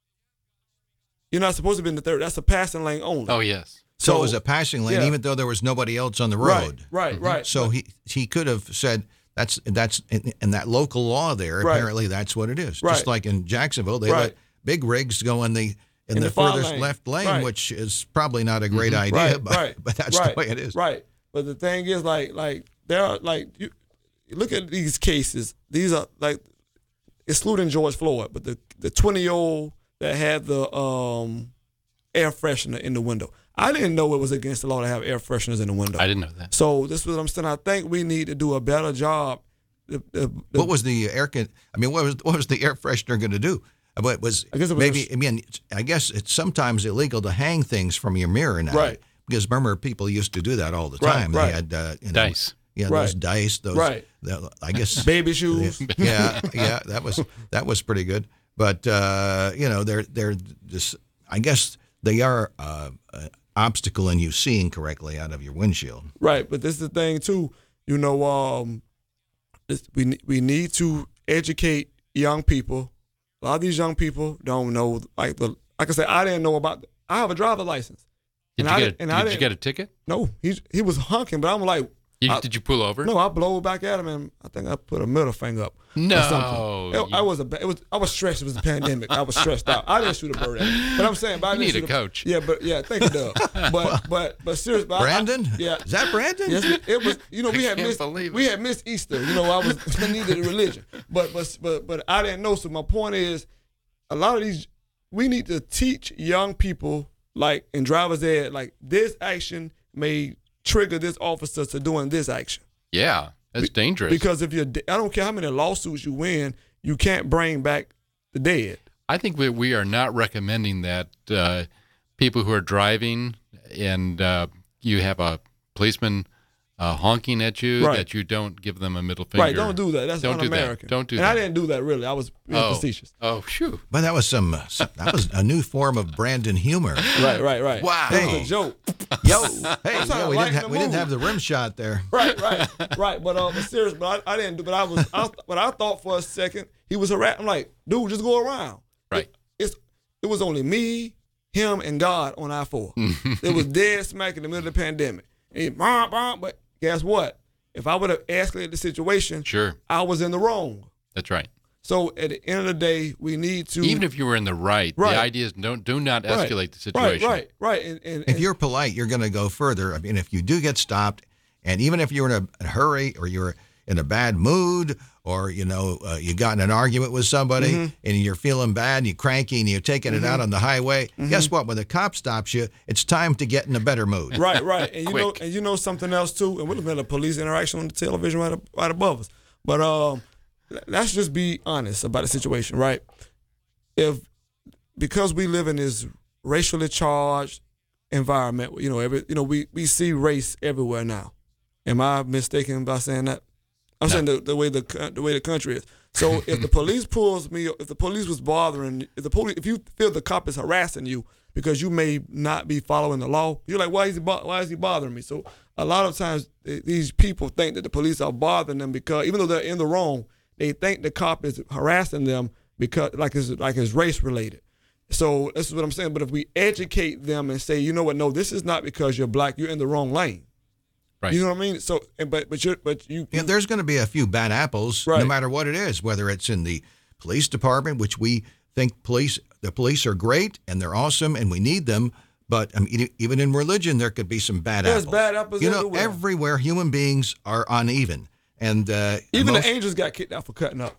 [SPEAKER 3] You're not supposed to be in the third. That's a passing lane only.
[SPEAKER 13] Oh, yes.
[SPEAKER 1] So, so it was a passing lane,
[SPEAKER 3] yeah.
[SPEAKER 1] even though there was nobody else on the road.
[SPEAKER 3] Right, right, mm-hmm. right.
[SPEAKER 1] So he he could have said, That's that's in, in that local law there.
[SPEAKER 3] Right.
[SPEAKER 1] Apparently, that's what it is.
[SPEAKER 3] Right.
[SPEAKER 1] Just like in Jacksonville, they
[SPEAKER 3] right.
[SPEAKER 1] let big rigs go in the in,
[SPEAKER 3] in
[SPEAKER 1] the,
[SPEAKER 3] the
[SPEAKER 1] furthest
[SPEAKER 3] lane.
[SPEAKER 1] left lane,
[SPEAKER 3] right.
[SPEAKER 1] which is probably not a great
[SPEAKER 3] mm-hmm.
[SPEAKER 1] idea,
[SPEAKER 3] right.
[SPEAKER 1] but
[SPEAKER 3] right.
[SPEAKER 1] but that's
[SPEAKER 3] right.
[SPEAKER 1] the way it is.
[SPEAKER 3] Right. But the thing is, like like there are like you look at these cases. These are like excluding George Floyd, but the the twenty year old that had the um, air freshener in the window. I didn't know it was against the law to have air fresheners in the window.
[SPEAKER 13] I didn't know that.
[SPEAKER 3] So this is what I'm saying. I think we need to do a better job. The, the, the,
[SPEAKER 1] what was the air? Con- I mean, what was what was the air freshener going to do? What was,
[SPEAKER 3] I guess it was
[SPEAKER 1] maybe?
[SPEAKER 3] a,
[SPEAKER 1] I mean, I guess it's sometimes illegal to hang things from your mirror now.
[SPEAKER 3] Right.
[SPEAKER 1] because remember, people used to do that all the
[SPEAKER 3] Right,
[SPEAKER 1] time.
[SPEAKER 3] right.
[SPEAKER 1] They had uh, you know,
[SPEAKER 13] Dice.
[SPEAKER 1] Yeah,
[SPEAKER 3] Right.
[SPEAKER 1] those dice. Those.
[SPEAKER 3] Right.
[SPEAKER 1] the- I guess
[SPEAKER 3] Baby shoes.
[SPEAKER 1] Yeah, yeah. That was that was pretty good. But uh, you know, they're they're just. I guess they are uh, an obstacle in you seeing correctly out of your windshield.
[SPEAKER 3] Right, but this is the thing too. You know, um, it's, we we need to educate young people. A lot of these young people don't know. Like the like I said, I didn't know about. I have a driver's license.
[SPEAKER 13] Did
[SPEAKER 3] And
[SPEAKER 13] you
[SPEAKER 3] I
[SPEAKER 13] get?
[SPEAKER 3] didn't-
[SPEAKER 13] A,
[SPEAKER 3] and I
[SPEAKER 13] did you
[SPEAKER 3] didn't-
[SPEAKER 13] get a ticket?
[SPEAKER 3] No, he he was honking, but I'm like,
[SPEAKER 13] You,
[SPEAKER 3] I-
[SPEAKER 13] did you pull over?
[SPEAKER 3] no, I blow back at him, and I think I put a middle finger up.
[SPEAKER 13] No,
[SPEAKER 3] or something. It,
[SPEAKER 13] you-
[SPEAKER 3] I was a, ba- it was I was stressed. It was the pandemic. I was stressed out. I didn't shoot a bird at him, but I'm saying, but I
[SPEAKER 13] You
[SPEAKER 3] didn't
[SPEAKER 13] need
[SPEAKER 3] shoot
[SPEAKER 13] a coach.
[SPEAKER 3] Yeah, but yeah, thank you, Doug. But but but seriously, but I-
[SPEAKER 1] Brandon?
[SPEAKER 3] I, yeah,
[SPEAKER 1] Is that Brandon?
[SPEAKER 3] Yes, it, it was. You know, we
[SPEAKER 13] I
[SPEAKER 3] had
[SPEAKER 13] can't
[SPEAKER 3] missed
[SPEAKER 13] believe
[SPEAKER 3] we
[SPEAKER 13] it.
[SPEAKER 3] had missed Easter. You know, I was I needed a religion, but but but but I didn't know. So my point is, a lot of these we need to teach young people, like in driver's ed, like this action may trigger this officer to doing this action.
[SPEAKER 13] Yeah, that's dangerous.
[SPEAKER 3] Because if you're, I don't care how many lawsuits you win, you can't bring back the dead.
[SPEAKER 13] I think we we are not recommending that uh, people who are driving and uh, you have a policeman uh, honking at you,
[SPEAKER 3] Right.
[SPEAKER 13] that you don't give them a middle finger.
[SPEAKER 3] Right? Don't do that. That's
[SPEAKER 13] don't
[SPEAKER 3] un-American.
[SPEAKER 13] Do that. Don't do
[SPEAKER 3] and
[SPEAKER 13] that.
[SPEAKER 3] I didn't do that really. I was being
[SPEAKER 13] oh.
[SPEAKER 3] facetious.
[SPEAKER 13] Oh, phew.
[SPEAKER 1] But that was some. That was a new form of Brandon humor.
[SPEAKER 3] Right, right, right.
[SPEAKER 13] Wow.
[SPEAKER 3] It was a joke.
[SPEAKER 1] Yo,
[SPEAKER 3] I'm
[SPEAKER 1] hey,
[SPEAKER 3] trying
[SPEAKER 1] yo,
[SPEAKER 3] to
[SPEAKER 1] we
[SPEAKER 3] lighten
[SPEAKER 1] didn't ha-
[SPEAKER 3] the
[SPEAKER 1] we didn't
[SPEAKER 3] mood.
[SPEAKER 1] have the rim shot there.
[SPEAKER 3] Right, right, right. But uh, but serious. But I, I didn't do. But I was. I, but I thought for a second he was a rat. I'm like, dude, just go around.
[SPEAKER 13] Right.
[SPEAKER 3] It, it's. It was only me, him, and God on I four. It was dead smack in the middle of the pandemic. And he, bah, bah, but guess what? If I would have escalated the situation,
[SPEAKER 13] Sure.
[SPEAKER 3] I was in the wrong.
[SPEAKER 13] That's right.
[SPEAKER 3] So at the end of the day, we need to.
[SPEAKER 13] Even if you were in the right,
[SPEAKER 3] Right.
[SPEAKER 13] the idea is don't do not
[SPEAKER 3] Right.
[SPEAKER 13] escalate the situation.
[SPEAKER 3] Right, right, right. And, and,
[SPEAKER 1] If
[SPEAKER 3] and-
[SPEAKER 1] you're polite, you're going to go further. I mean, if you do get stopped, and even if you're in a, a hurry or you're in a bad mood, or you know uh, you got in an argument with somebody
[SPEAKER 3] Mm-hmm.
[SPEAKER 1] and you're feeling bad, and you're cranky, and you're taking it out on the highway.
[SPEAKER 3] Mm-hmm.
[SPEAKER 1] Guess what? When the cop stops you, it's time to get in a better mood.
[SPEAKER 3] Right, right, and you know,
[SPEAKER 13] Quick.
[SPEAKER 3] and you know something else too. And we've been a police interaction on the television right, up, right above us. But um, let's just be honest about the situation, right? If because we live in this racially charged environment, you know, every you know, we we see race everywhere now. Am I mistaken by saying that? I'm saying the, the way the co- the way the country is. So if the police pulls me, if the police was bothering, if the police, if you feel the cop is harassing you because you may not be following the law, you're like, why is he bo- why is he bothering me? So a lot of times th- these people think that the police are bothering them because even though they're in the wrong, they think the cop is harassing them because like it's like it's race related. So this is what I'm saying. But if we educate them and say, you know what, no, this is not because you're black, you're in the wrong lane.
[SPEAKER 13] Right.
[SPEAKER 3] You know what I mean? So, and- but but you but you,
[SPEAKER 1] Yeah, there's going to be a few bad apples, no
[SPEAKER 3] Right.
[SPEAKER 1] matter what it is, whether it's in the police department, which we think police, the police are great and they're awesome and we need them. But I mean, even in religion, there could be some bad
[SPEAKER 3] There's
[SPEAKER 1] apples.
[SPEAKER 3] bad apples
[SPEAKER 1] You know,
[SPEAKER 3] everywhere.
[SPEAKER 1] everywhere human beings are uneven, and uh,
[SPEAKER 3] even
[SPEAKER 1] most-
[SPEAKER 3] the angels got kicked out for cutting up.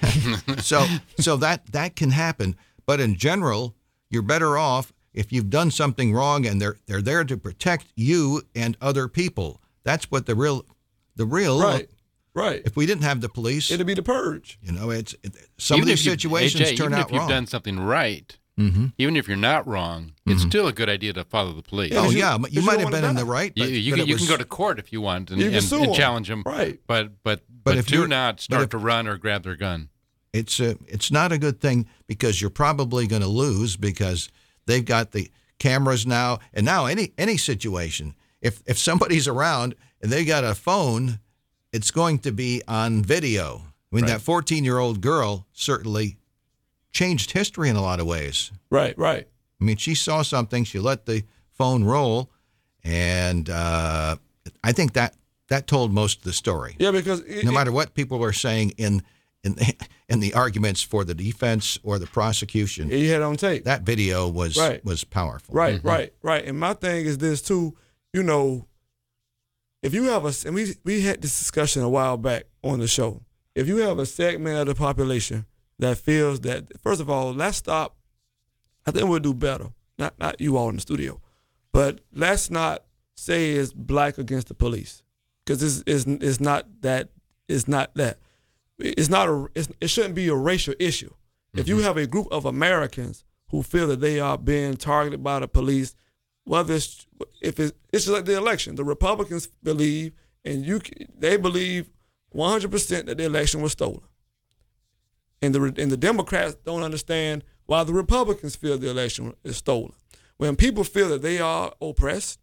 [SPEAKER 1] so so that that can happen. But in general, you're better off if you've done something wrong, and they're they're there to protect you and other people. That's what the real, the real.
[SPEAKER 3] Right, right.
[SPEAKER 1] If we didn't have the police,
[SPEAKER 3] It'd be the purge.
[SPEAKER 1] you know, it's it, some
[SPEAKER 13] Even
[SPEAKER 1] of these
[SPEAKER 13] if you-
[SPEAKER 1] situations
[SPEAKER 13] A J,
[SPEAKER 1] turn
[SPEAKER 13] even
[SPEAKER 1] out
[SPEAKER 13] if you've
[SPEAKER 1] wrong.
[SPEAKER 13] done something right,
[SPEAKER 1] Mm-hmm.
[SPEAKER 13] even if you're not wrong, it's still a good idea to follow the police.
[SPEAKER 1] Oh
[SPEAKER 3] you-
[SPEAKER 1] yeah, but you
[SPEAKER 3] because you
[SPEAKER 1] might
[SPEAKER 3] don't
[SPEAKER 1] have been
[SPEAKER 3] wanna
[SPEAKER 1] in the
[SPEAKER 3] die.
[SPEAKER 1] right.
[SPEAKER 13] You,
[SPEAKER 1] But,
[SPEAKER 13] you,
[SPEAKER 1] but
[SPEAKER 13] can,
[SPEAKER 1] it
[SPEAKER 13] you
[SPEAKER 1] was-
[SPEAKER 13] can go to court if you want and,
[SPEAKER 3] You can
[SPEAKER 13] and,
[SPEAKER 3] sue
[SPEAKER 13] and
[SPEAKER 3] 'em.
[SPEAKER 13] challenge them,
[SPEAKER 3] Right.
[SPEAKER 13] but but but,
[SPEAKER 1] if
[SPEAKER 13] do
[SPEAKER 1] you're-
[SPEAKER 13] not
[SPEAKER 1] but
[SPEAKER 13] start
[SPEAKER 1] if-
[SPEAKER 13] to run or grab their gun.
[SPEAKER 1] It's a, it's not a good thing because you're probably going to lose because they've got the cameras now, and now any any situation, if if somebody's around and they got a phone, it's going to be on video. I mean,
[SPEAKER 13] Right.
[SPEAKER 1] that fourteen-year-old girl certainly changed history in a lot of ways.
[SPEAKER 3] Right, right.
[SPEAKER 1] I mean, she saw something, she let the phone roll, and uh, I think that that told most of the story.
[SPEAKER 3] Yeah, because it,
[SPEAKER 1] No
[SPEAKER 3] it-
[SPEAKER 1] matter what people were saying in in in the arguments for the defense or the prosecution,
[SPEAKER 3] you had it on tape.
[SPEAKER 1] that video was
[SPEAKER 3] Right.
[SPEAKER 1] was powerful.
[SPEAKER 3] Right, right, right. And my thing is this too, you know, if you have a, and we we had this discussion a while back on the show. If you have a segment of the population that feels that, first of all, let's stop. I think we'll do better. Not not you all in the studio, but let's not say it's black against the police, because this is is not that. It's not that. It's not a. It's, it shouldn't be a racial issue. If you have a group of Americans who feel that they are being targeted by the police, whether it's if it's, it's just like the election. The Republicans believe, and you they believe one hundred percent that the election was stolen, and the and the Democrats don't understand why the Republicans feel the election is stolen. When people feel that they are oppressed,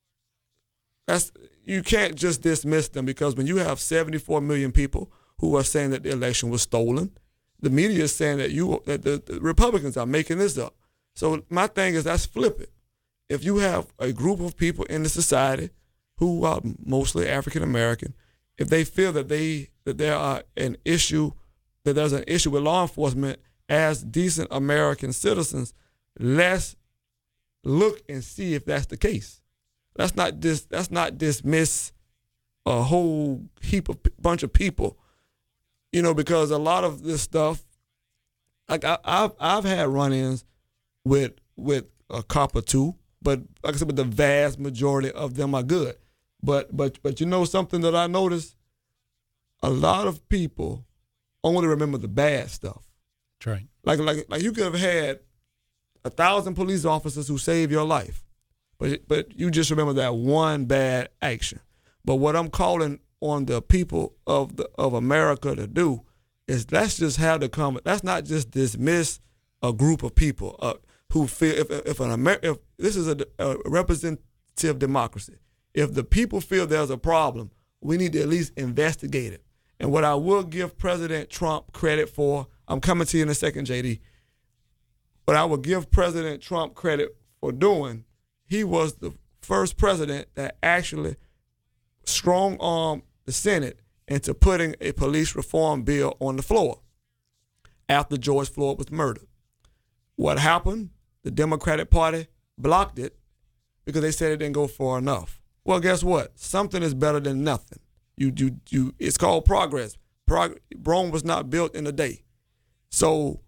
[SPEAKER 3] that's you can't just dismiss them, because when you have seventy-four million people who are saying that the election was stolen, the media is saying that you that the, the Republicans are making this up. So my thing is, let's flip it. If you have a group of people in the society who are mostly African American, if they feel that they that there are an issue, that there's an issue with law enforcement as decent American citizens, let's look and see if that's the case. Let's not dis, let's not dismiss a whole heap of bunch of people, you know, because a lot of this stuff, like I, I've I've had run-ins with with a cop or two, but like I said, but the vast majority of them are good. But but but you know something that I noticed, a lot of people only remember the bad stuff.
[SPEAKER 14] That's right.
[SPEAKER 3] Like like like you could have had a thousand police officers who saved your life, but but you just remember that one bad action. But what I'm calling on the people of the of America to do is let's just have the comment. Let's not just dismiss a group of people uh, who feel if if an Amer- if this is a, a representative democracy. If the people feel there's a problem, we need to at least investigate it. And what I will give President Trump credit for, I'm coming to you in a second, J D. What I will give President Trump credit for doing, he was the first president that actually strong-armed the Senate into putting a police reform bill on the floor after George Floyd was murdered. What happened? The Democratic Party blocked it because they said it didn't go far enough. Well, guess what? Something is better than nothing. You, you, you. It's called progress. Prog- Rome was not built in a day. So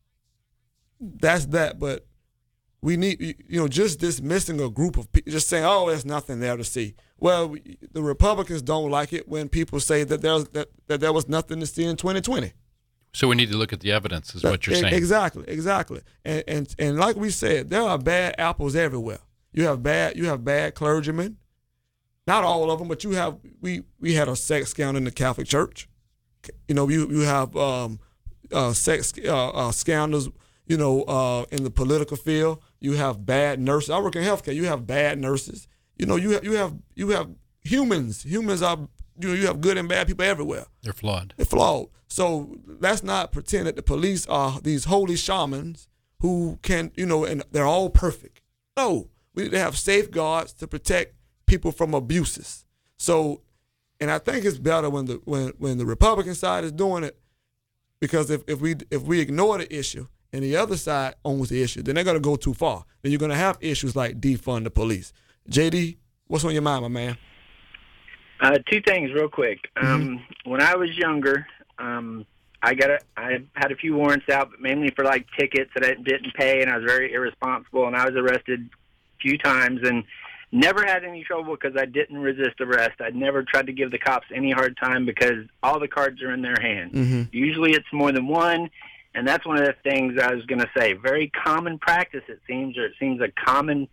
[SPEAKER 3] that's that. But we need, you know, just dismissing a group of people, just saying, oh, there's nothing there to see. Well, we, the Republicans don't like it when people say that there's that, that there was nothing to see in twenty twenty.
[SPEAKER 13] So we need to look at the evidence, is what you're saying.
[SPEAKER 3] Exactly, exactly. And and and like we said, there are bad apples everywhere. You have bad, you have bad clergymen. Not all of them, but you have. We we had a sex scandal in the Catholic Church. You know, you you have um, uh, sex uh, uh, scandals. You know, uh, in the political field, you have bad nurses. I work in healthcare. You have bad nurses. You know, you have, you have you have humans. Humans are you know, you have good and bad people everywhere.
[SPEAKER 13] They're flawed.
[SPEAKER 3] They're flawed. So let's not pretend that the police are these holy shamans who can, you know, and they're all perfect. No, we need to have safeguards to protect people from abuses. So, and I think it's better when the when when the Republican side is doing it, because if, if we if we ignore the issue and the other side owns the issue, then they're going to go too far. Then you're going to have issues like defund the police. J D, what's on your mind, my man?
[SPEAKER 15] Uh, two things real quick. Um, mm-hmm. When I was younger, um, I got a, I had a few warrants out, but mainly for like tickets that I didn't pay, and I was very irresponsible, and I was arrested a few times and never had any trouble because I didn't resist arrest. I never tried to give the cops any hard time because all the cards are in their hands. Mm-hmm. Usually it's more than one, and that's one of the things I was going to say. Very common practice, it seems, or it seems a common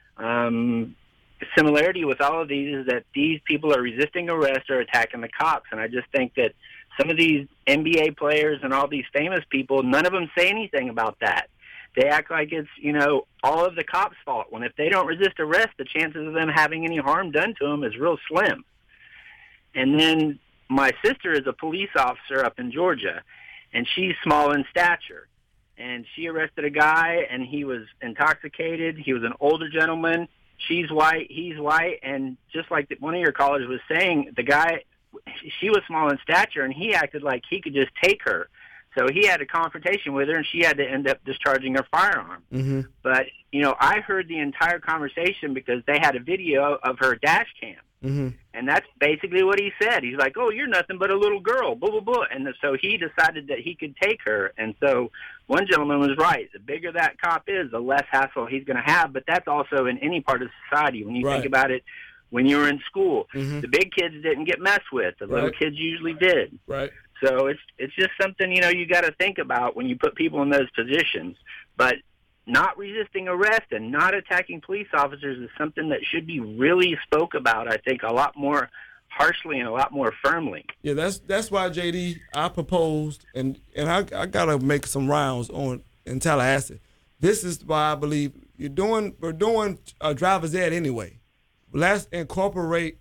[SPEAKER 15] um, similarity with all of these is that these people are resisting arrest or attacking the cops. And I just think that some of these N B A players and all these famous people, none of them say anything about that. They act like it's, you know, all of the cops' fault, when if they don't resist arrest, the chances of them having any harm done to them is real slim. And then my sister is a police officer up in Georgia, and she's small in stature. And she arrested a guy, and he was intoxicated. He was an older gentleman. She's white, he's white, and just like the, one of your callers was saying, the guy, she was small in stature, and he acted like he could just take her. So he had a confrontation with her, and she had to end up discharging her firearm. Mm-hmm. But, you know, I heard the entire conversation because they had a video of her dash cam. Mm-hmm. And that's basically what he said. He's like, oh, you're nothing but a little girl, blah, blah, blah. And so he decided that he could take her. And so one gentleman was right. The bigger that cop is, the less hassle he's going to have. But that's also in any part of society. When you right. think about it, when you were in school, mm-hmm. the big kids didn't get messed with. The right. little kids usually did.
[SPEAKER 3] Right.
[SPEAKER 15] So it's it's just something, you know, you got to think about when you put people in those positions. But not resisting arrest and not attacking police officers is something that should be really spoke about, I think, a lot more harshly and a lot more firmly.
[SPEAKER 3] Yeah, that's that's why, J D, I proposed, and, and I, I got to make some rounds on in Tallahassee. This is why I believe you're doing we're doing a driver's ed anyway. Let's incorporate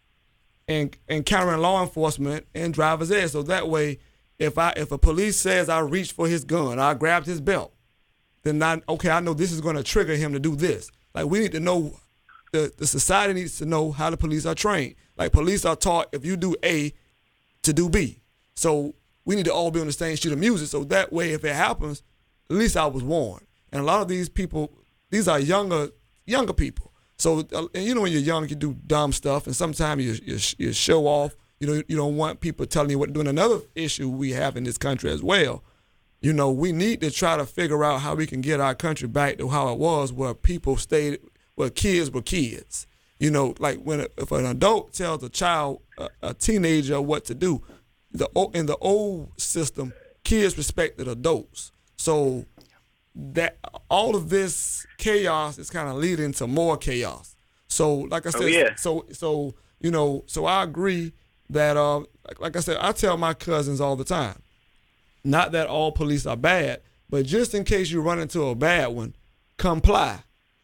[SPEAKER 3] and encountering law enforcement and driver's ed, so that way, if I if a police says I reached for his gun, I grabbed his belt, then I, okay, I know this is going to trigger him to do this. Like, we need to know, the, the society needs to know how the police are trained. Like, police are taught if you do A, to do B. So we need to all be on the same sheet of music, so that way if it happens, at least I was warned. And a lot of these people, these are younger younger people. So, uh, and you know when you're young, you do dumb stuff, and sometimes you, you, you show off. You know, you don't want people telling you what to do. And another issue we have in this country as well, you know, we need to try to figure out how we can get our country back to how it was, where people stayed, where kids were kids. You know, like when if an adult tells a child, a, a teenager, what to do, the in the old system, kids respected adults. So that all of this chaos is kind of leading to more chaos. So, like I said,
[SPEAKER 15] oh, yeah.
[SPEAKER 3] so so you know, so I agree that, uh, like, like I said, I tell my cousins all the time. Not that all police are bad, but just in case you run into a bad one, comply.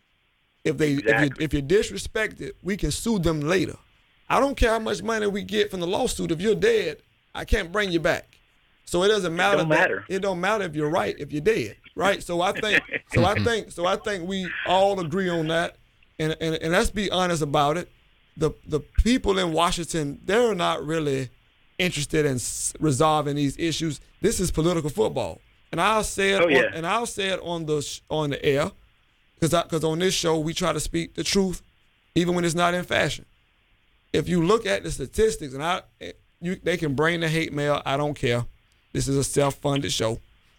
[SPEAKER 3] If they
[SPEAKER 15] exactly.
[SPEAKER 3] if you if you're disrespected, we can sue them later. I don't care how much money we get from the lawsuit. If you're dead, I can't bring you back. So it doesn't matter.
[SPEAKER 15] It don't
[SPEAKER 3] that,
[SPEAKER 15] matter.
[SPEAKER 3] It don't matter if you're right if you're dead, right? So I think so I think so I think we all agree on that, and and, and let's be honest about it. The the people in Washington, they're not really interested in resolving these issues. This is political football, and I'll say it.
[SPEAKER 15] Oh, yeah.
[SPEAKER 3] on, and I'll say it on the on the air, because because on this show we try to speak the truth, even when it's not in fashion. If you look at the statistics, and I, you they can bring the hate mail. I don't care. This is a self-funded show.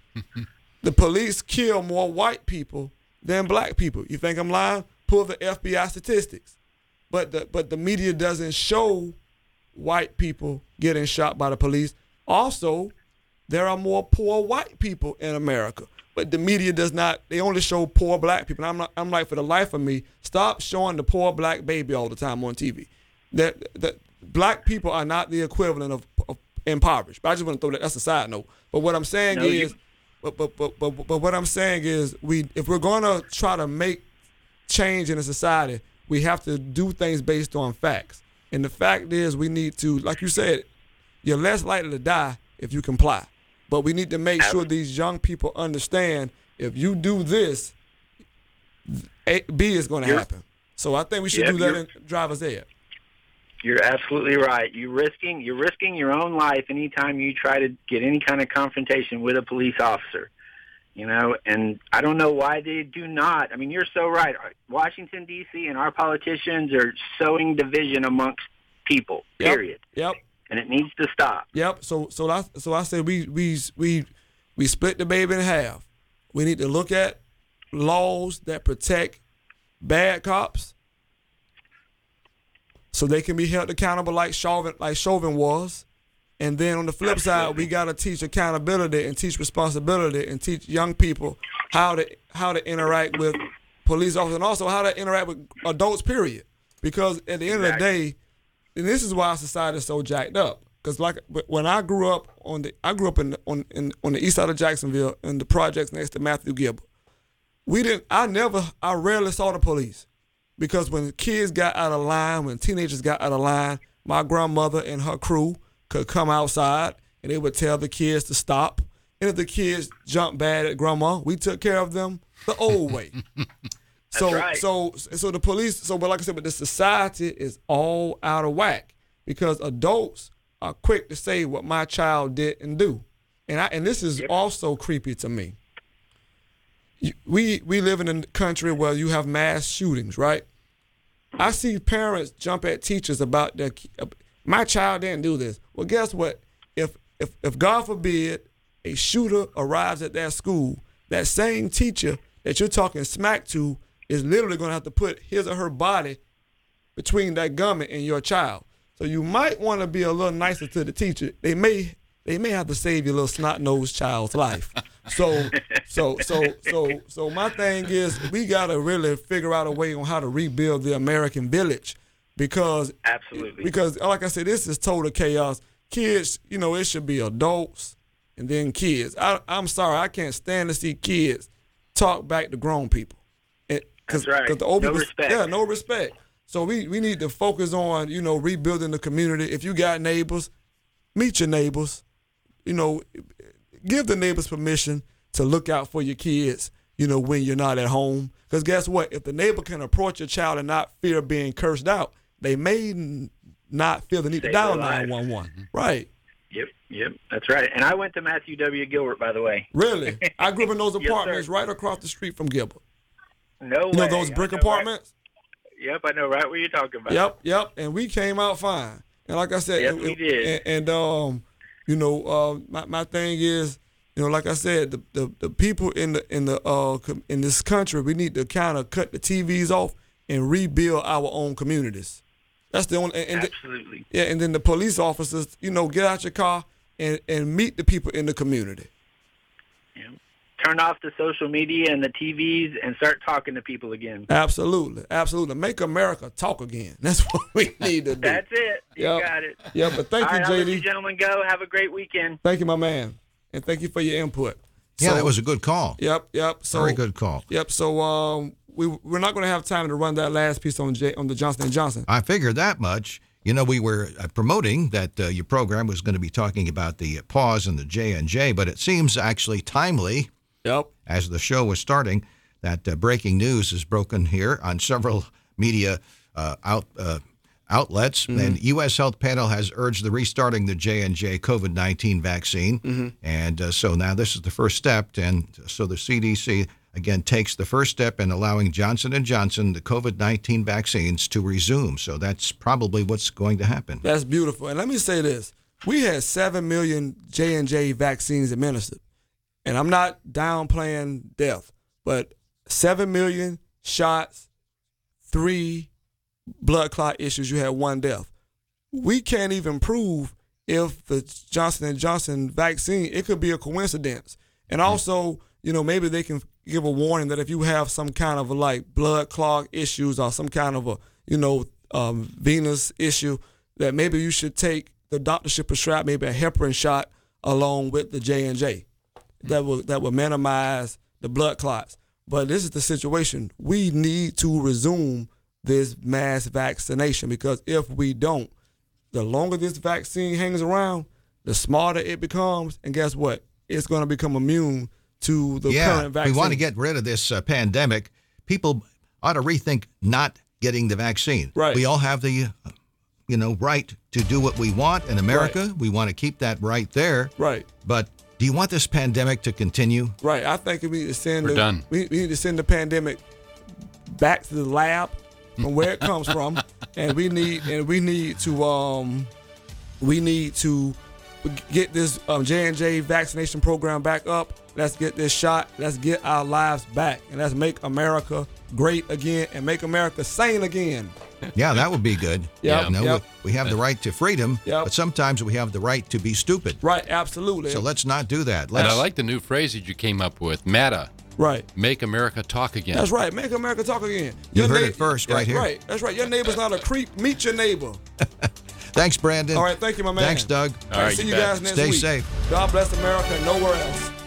[SPEAKER 3] The police kill more white people than black people. You think I'm lying? Pull the F B I statistics. But the but the media doesn't show white people getting shot by the police. Also, there are more poor white people in America, but the media does not. They only show poor black people. And I'm not, I'm like, for the life of me, stop showing the poor black baby all the time on T V. That that black people are not the equivalent of, of impoverished. But I just want to throw that. That's a side note. But what I'm saying
[SPEAKER 15] no,
[SPEAKER 3] is,
[SPEAKER 15] you-
[SPEAKER 3] but, but but but but what I'm saying is, we if we're gonna try to make change in a society, we have to do things based on facts. And the fact is, we need to, like you said, you're less likely to die if you comply. But we need to make sure these young people understand, if you do this, A, B is going to happen. So I think we should
[SPEAKER 15] Yeah,
[SPEAKER 3] do that
[SPEAKER 15] you're-
[SPEAKER 3] in driver's ed.
[SPEAKER 15] You're absolutely right. You're risking you're risking your own life anytime you try to get any kind of confrontation with a police officer. You know, and I don't know why they do not. I mean, you're so right. Washington, D C and our politicians are sowing division amongst people, period.
[SPEAKER 3] Yep.
[SPEAKER 15] And it needs to stop.
[SPEAKER 3] Yep. So so I so I say we we we we split the baby in half. We need to look at laws that protect bad cops, so they can be held accountable like Chauvin like Chauvin was. And then on the flip
[SPEAKER 15] Absolutely.
[SPEAKER 3] side, we got to teach accountability and teach responsibility and teach young people how to how to interact with police officers, and also how to interact with adults, period. Because at the end
[SPEAKER 15] Exactly.
[SPEAKER 3] of the day, and this is why our society is so jacked up. Because like when I grew up on the I grew up in the, on in, on the east side of Jacksonville in the projects next to Matthew Gilbert. We didn't. I never. I rarely saw the police, because when kids got out of line, when teenagers got out of line, my grandmother and her crew could come outside and they would tell the kids to stop. And if the kids jumped bad at grandma, we took care of them the old way. so
[SPEAKER 15] right.
[SPEAKER 3] so so the police. So, but like I said, but the society is all out of whack, because adults are quick to say what my child didn't do, and I and this is
[SPEAKER 15] Yep.
[SPEAKER 3] also creepy to me. You- We we live in a country where you have mass shootings, right? I see parents jump at teachers about their my child didn't do this. Well, guess what? If if if God forbid a shooter arrives at that school, that same teacher that you're talking smack to is literally going to have to put his or her body between that gunman and your child. So you might want to be a little nicer to the teacher. They may they may have to save your little snot-nosed child's life. So, so, so, so, so my thing is we got to really figure out a way on how to rebuild the American village, because
[SPEAKER 15] absolutely,
[SPEAKER 3] because like I said, this is total chaos. Kids, you know, it should be adults and then kids. I, I'm sorry, I can't stand to see kids talk back to grown people. It,
[SPEAKER 15] That's right.
[SPEAKER 3] Cause the old
[SPEAKER 15] no
[SPEAKER 3] people,
[SPEAKER 15] respect.
[SPEAKER 3] Yeah, no respect. So we, we need to focus on, you know, rebuilding the community. If you got neighbors, meet your neighbors. You know, give the neighbors permission to look out for your kids, you know, when you're not at home. Because guess what? If the neighbor can approach your child and not fear being cursed out, they may n- not feel the need
[SPEAKER 15] Save
[SPEAKER 3] to dial
[SPEAKER 15] their lives.
[SPEAKER 3] nine one one. Right.
[SPEAKER 15] Yep, yep, that's right. And I went to Matthew W. Gilbert, by the way.
[SPEAKER 3] Really? I grew up in those
[SPEAKER 15] Yes,
[SPEAKER 3] apartments
[SPEAKER 15] sir.
[SPEAKER 3] right across the street from Gilbert.
[SPEAKER 15] No
[SPEAKER 3] You know
[SPEAKER 15] way.
[SPEAKER 3] those
[SPEAKER 15] I
[SPEAKER 3] brick
[SPEAKER 15] know
[SPEAKER 3] apartments?
[SPEAKER 15] Right. Yep, I know right what you're talking about.
[SPEAKER 3] Yep, yep. And we came out fine. And like I said,
[SPEAKER 15] Yes,
[SPEAKER 3] it-
[SPEAKER 15] we
[SPEAKER 3] it-
[SPEAKER 15] did.
[SPEAKER 3] And, and um, you know, uh, my my thing is, you know, like I said, the, the, the people in the in the uh com- in this country, we need to kind of cut the T Vs off and rebuild our own communities. That's the only. And, and
[SPEAKER 15] Absolutely.
[SPEAKER 3] The, yeah, and then the police officers, you know, get out your car and, and meet the people in the community.
[SPEAKER 15] Yeah. Turn off the social media and the T Vs and start talking to people again.
[SPEAKER 3] Absolutely, absolutely. Make America talk again. That's what we need to do.
[SPEAKER 15] That's it. You
[SPEAKER 3] Yep.
[SPEAKER 15] got it.
[SPEAKER 3] Yeah, but thank
[SPEAKER 15] All
[SPEAKER 3] you,
[SPEAKER 15] right, I'll let
[SPEAKER 3] J D.
[SPEAKER 15] you gentlemen go. Have a great weekend.
[SPEAKER 3] Thank you, my man, and thank you for your input.
[SPEAKER 1] Yeah,
[SPEAKER 3] So-
[SPEAKER 1] that was a good call.
[SPEAKER 3] Yep, yep. So
[SPEAKER 1] Very good call.
[SPEAKER 3] Yep. So um, we we're not going to have time to run that last piece on J, on the Johnson and Johnson.
[SPEAKER 1] I figured that much. You know, we were uh, promoting that uh, your program was going to be talking about the uh, pause and the J and J, but it seems actually timely.
[SPEAKER 3] Yep.
[SPEAKER 1] As the show was starting, that uh, breaking news is broken here on several media uh, out uh, outlets.
[SPEAKER 3] Mm-hmm.
[SPEAKER 1] And U S Health Panel has urged the restarting the J and J COVID nineteen vaccine.
[SPEAKER 3] Mm-hmm.
[SPEAKER 1] And uh, so now this is the first step. And so the C D C, again, takes the first step in allowing Johnson and Johnson, the COVID nineteen vaccines, to resume. So that's probably what's going to happen.
[SPEAKER 3] That's beautiful. And let me say this: we had seven million J and J vaccines administered, and I'm not downplaying death, but seven million shots, three blood clot issues. You had one death. We can't even prove if the Johnson and Johnson vaccine, it could be a coincidence. And also, you know, maybe they can give a warning that if you have some kind of like blood clot issues or some kind of a, you know, um, venous issue, that maybe you should take, the doctor should prescribe maybe a heparin shot along with the J and J. That will that will minimize the blood clots. But this is the situation. We need to resume this mass vaccination, because if we don't, the longer this vaccine hangs around, the smarter it becomes, and guess what? It's going to become immune to the
[SPEAKER 1] yeah,
[SPEAKER 3] current vaccine.
[SPEAKER 1] we want to get rid of this uh, pandemic. People ought to rethink not getting the vaccine.
[SPEAKER 3] Right.
[SPEAKER 1] We all have the, uh, you know, right to do what we want in America.
[SPEAKER 3] Right.
[SPEAKER 1] We want to keep that right there.
[SPEAKER 3] Right.
[SPEAKER 1] But do you want this pandemic to continue?
[SPEAKER 3] Right. I think we need to send
[SPEAKER 1] We're
[SPEAKER 3] the,
[SPEAKER 1] done.
[SPEAKER 3] We, we need to send the pandemic back to the lab from where it comes from, and we need and we need to um we need to get this um, J and J vaccination program back up. Let's get this shot. Let's get our lives back, and let's make America great again and make America sane again.
[SPEAKER 1] Yeah, that would be good.
[SPEAKER 3] Yep,
[SPEAKER 1] You know,
[SPEAKER 3] yep.
[SPEAKER 1] we, we have the right to freedom,
[SPEAKER 3] Yep.
[SPEAKER 1] but sometimes we have the right to be stupid.
[SPEAKER 3] Right, absolutely.
[SPEAKER 1] So let's not do that.
[SPEAKER 13] And
[SPEAKER 1] Let's,
[SPEAKER 13] I like the new phrase that you came up with, MATA.
[SPEAKER 3] Right.
[SPEAKER 13] Make America talk again.
[SPEAKER 3] That's right. Make America talk again.
[SPEAKER 1] You
[SPEAKER 3] Your
[SPEAKER 1] heard
[SPEAKER 3] neigh-
[SPEAKER 1] it first
[SPEAKER 3] That's
[SPEAKER 1] right here.
[SPEAKER 3] Right. That's right. Your neighbor's not a creep. Meet your neighbor.
[SPEAKER 1] Thanks, Brandon.
[SPEAKER 3] All right. Thank you, my man.
[SPEAKER 1] Thanks, Doug.
[SPEAKER 3] All right. See you guys next
[SPEAKER 1] Stay
[SPEAKER 3] week.
[SPEAKER 1] safe.
[SPEAKER 3] God bless America and nowhere else.